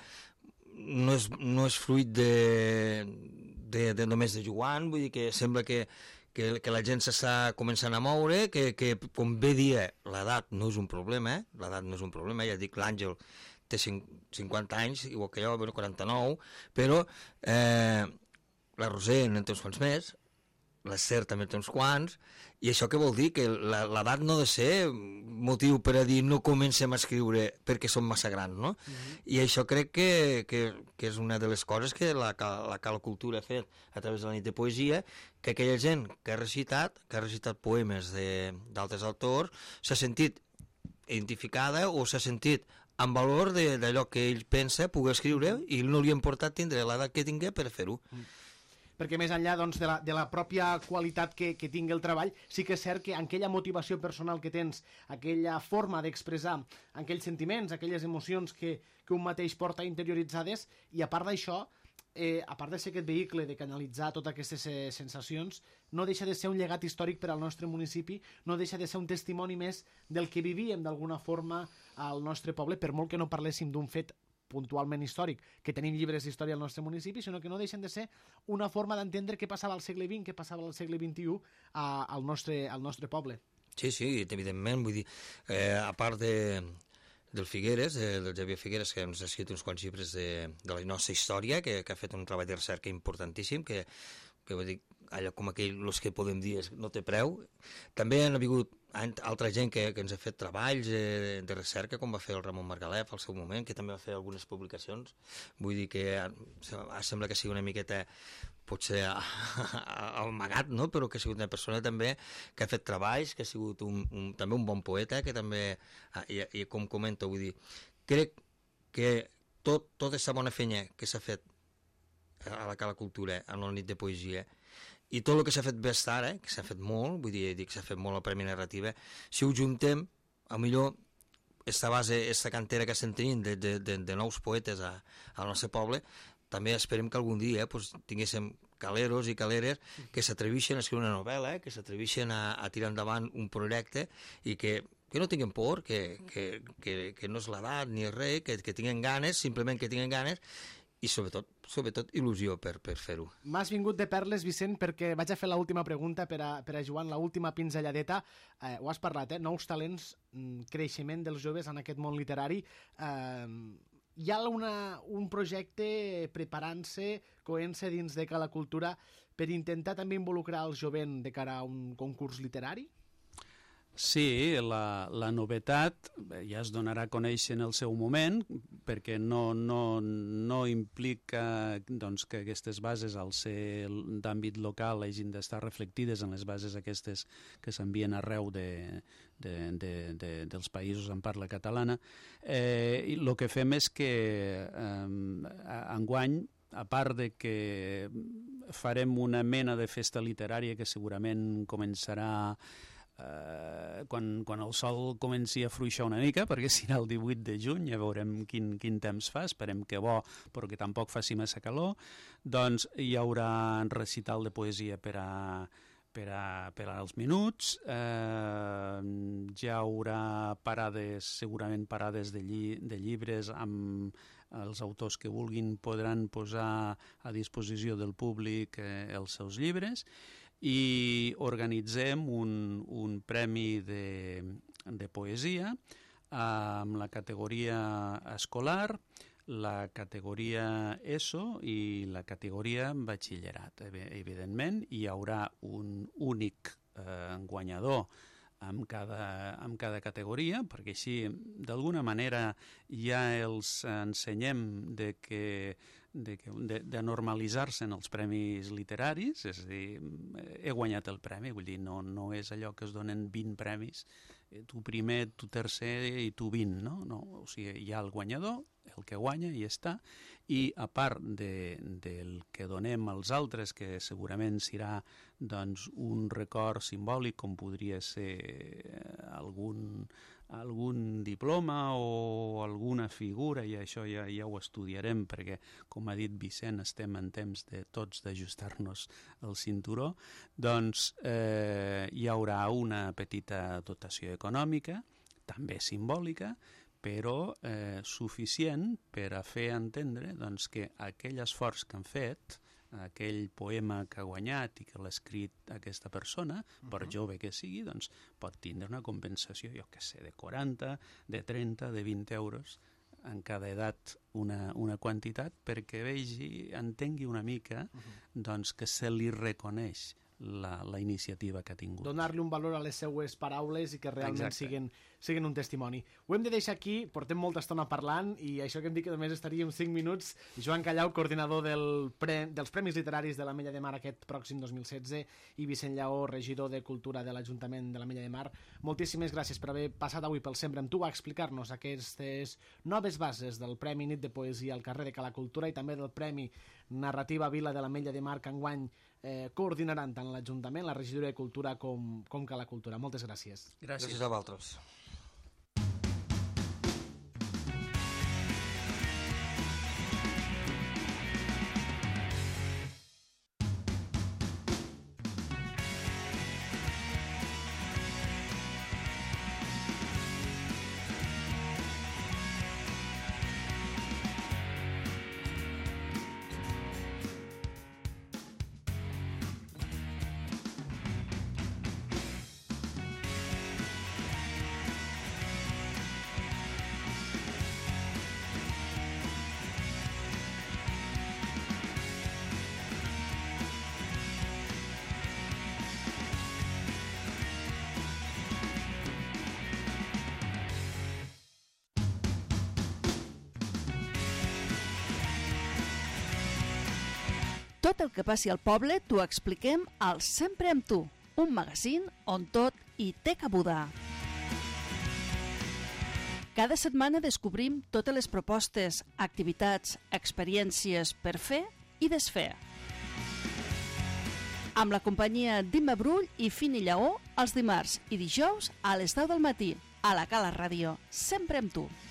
Speaker 8: no és, no és fruit de, de, de només de Joan, vull dir que sembla que, que, que la gent s'està començant a moure, que, que com bé dia, l'edat no és un problema, eh? l'edat no és un problema, ja dic, l'Àngel té cinquanta anys, igual que jo, bueno, quaranta-nou, però eh, la Roser en té uns quants més, l'Ester també té uns quants, i això què vol dir? Que l'edat no ha de ser motiu per a dir no comencem a escriure perquè som massa grans, no? Uh-huh. I això crec que, que, que és una de les coses que la, la Cala Cultura ha fet a través de la nit de poesia, que aquella gent que ha recitat, que ha recitat poemes d'altres autors, s'ha sentit identificada o s'ha sentit en valor d'allò que ell pensa poder escriure i no li ha importat tindre l'edat que tingui per fer-ho. Mm.
Speaker 5: Perquè més enllà doncs, de, la, de la pròpia qualitat que, que tingui el treball, sí que és cert que aquella motivació personal que tens, aquella forma d'expressar aquells sentiments, aquelles emocions que, que un mateix porta interioritzades, i a part d'això, eh, a part de ser aquest vehicle de canalitzar totes aquestes eh, sensacions, no deixa de ser un llegat històric per al nostre municipi, no deixa de ser un testimoni més del que vivíem d'alguna forma al nostre poble, per molt que no parléssim d'un fet puntualment històric, que tenim llibres d'història al nostre municipi, sinó que no deixen de ser una forma d'entendre què passava al segle vint, què passava al segle vint-i-u a, al, nostre, al nostre poble.
Speaker 8: Sí, sí, evidentment, vull dir, eh, a part de, del Figueres, eh, del Xavier Figueres, que ens ha escrit uns quants llibres de, de la nostra història, que, que ha fet un treball de recerca importantíssim, que, que vull dir, allò com aquell, els que podem dir, no té preu. També han hagut altra gent que, que ens ha fet treballs eh, de recerca, com va fer el Ramon Margalef al seu moment, que també va fer algunes publicacions. Vull dir que sembla que sigui una miqueta, potser amagat, no? Però que ha sigut una persona també que ha fet treballs, que ha sigut un, un, també un bon poeta, que també, i, i com comento, vull dir, crec que tot, tota aquesta bona feina que s'ha fet a la Cala Cultura, en la nit de poesia, i tot el que s'ha fet més tard, eh, que s'ha fet molt, vull dir, dir que s'ha fet molt la Premi Narrativa, si ho juntem, a millor aquesta base, aquesta cantera que estem tenint de, de, de, de nous poetes a, al nostre poble, també esperem que algun dia eh, pues, tinguéssim caleros i caleres que s'atreveixen a escriure una novel·la, eh, que s'atreveixen a, a tirar endavant un projecte i que, que no tinguin por, que, que, que, que no és l'edat ni res, que, que tinguin ganes, simplement que tinguin ganes, i sobretot, sobretot il·lusió per, per fer-ho.
Speaker 5: M'has vingut de perles, Vicent, perquè vaig a fer l'última pregunta per a, per a Joan, l'última pinzelladeta. Eh, ho has parlat, eh? Nous talents, creixement dels joves en aquest món literari. Eh, hi ha una, un projecte preparant-se, coent-se dins de Cala Cultura per intentar també involucrar el jovent de cara a un concurs literari?
Speaker 9: Sí, la, la novetat ja es donarà a conèixer en el seu moment, perquè no, no, no implica doncs, que aquestes bases, al ser d'àmbit local, hagin d'estar reflectides en les bases aquestes que s'envien arreu de, de, de, de, dels països en parla catalana. Eh, i el que fem és que eh, enguany, a part de que farem una mena de festa literària que segurament començarà Uh, quan, quan el sol comenci a fluixar una mica, perquè serà el divuit de juny, ja veurem quin, quin temps fa, esperem que bo, però que tampoc faci massa calor, doncs hi haurà recital de poesia per a, per a, per als minuts, eh, ja haurà parades, segurament parades de, lli, de llibres amb els autors que vulguin podran posar a disposició del públic eh, els seus llibres, i organitzem un, un premi de, de poesia amb la categoria escolar, la categoria ESO i la categoria batxillerat. Evidentment, hi haurà un únic eh, guanyador amb cada, amb cada categoria, perquè així, d'alguna manera, ja els ensenyem de que de, de, de normalitzar-se en els premis literaris, és a dir, he guanyat el premi, vull dir, no, no és allò que es donen vint premis, tu primer, tu tercer i tu vint, no? No, o sigui, hi ha el guanyador, el que guanya i està, i a part de, del que donem als altres, que segurament serà doncs, un record simbòlic, com podria ser algun, algun diploma o alguna figura, i això ja, ja ho estudiarem perquè, com ha dit Vicent, estem en temps de tots d'ajustar-nos el cinturó, doncs eh, hi haurà una petita dotació econòmica, també simbòlica, però eh, suficient per a fer entendre doncs, que aquell esforç que han fet, aquell poema que ha guanyat i que l'ha escrit aquesta persona, uh-huh. per jove que sigui, doncs pot tindre una compensació, jo què sé, de quaranta, de trenta, de vint euros, en cada edat una, una quantitat, perquè vegi, entengui una mica uh-huh. doncs, que se li reconeix la, la iniciativa que ha tingut.
Speaker 5: Donar-li un valor a les seues paraules i que realment siguin, siguin un testimoni. Ho hem de deixar aquí, portem molta estona parlant i això que hem dit que només estaríem cinc minuts. Joan Callau, coordinador del pre, dels Premis Literaris de l'Ametlla de Mar aquest pròxim dos mil setze, i Vicent Lleó, regidor de Cultura de l'Ajuntament de l'Ametlla de Mar. Moltíssimes gràcies per haver passat avui pel Sempre amb tu a explicar-nos aquestes noves bases del Premi Nit de Poesia al carrer de Cala Cultura i també del Premi Narrativa Vila de l'Ametlla de Mar, que enguany eh, coordinaran tant l'Ajuntament, la regidoria de Cultura com, com Cala Cultura. Moltes gràcies.
Speaker 8: Gràcies, gràcies a vosaltres.
Speaker 1: Tot el que passi al poble t'ho expliquem al Sempre amb tu, un magazín on tot hi té cabuda. Cada setmana descobrim totes les propostes, activitats, experiències per fer i desfer. Amb la companyia d'Imma Brull i Fini Lleó els dimarts i dijous a les deu del matí a la Cala Ràdio. Sempre amb tu.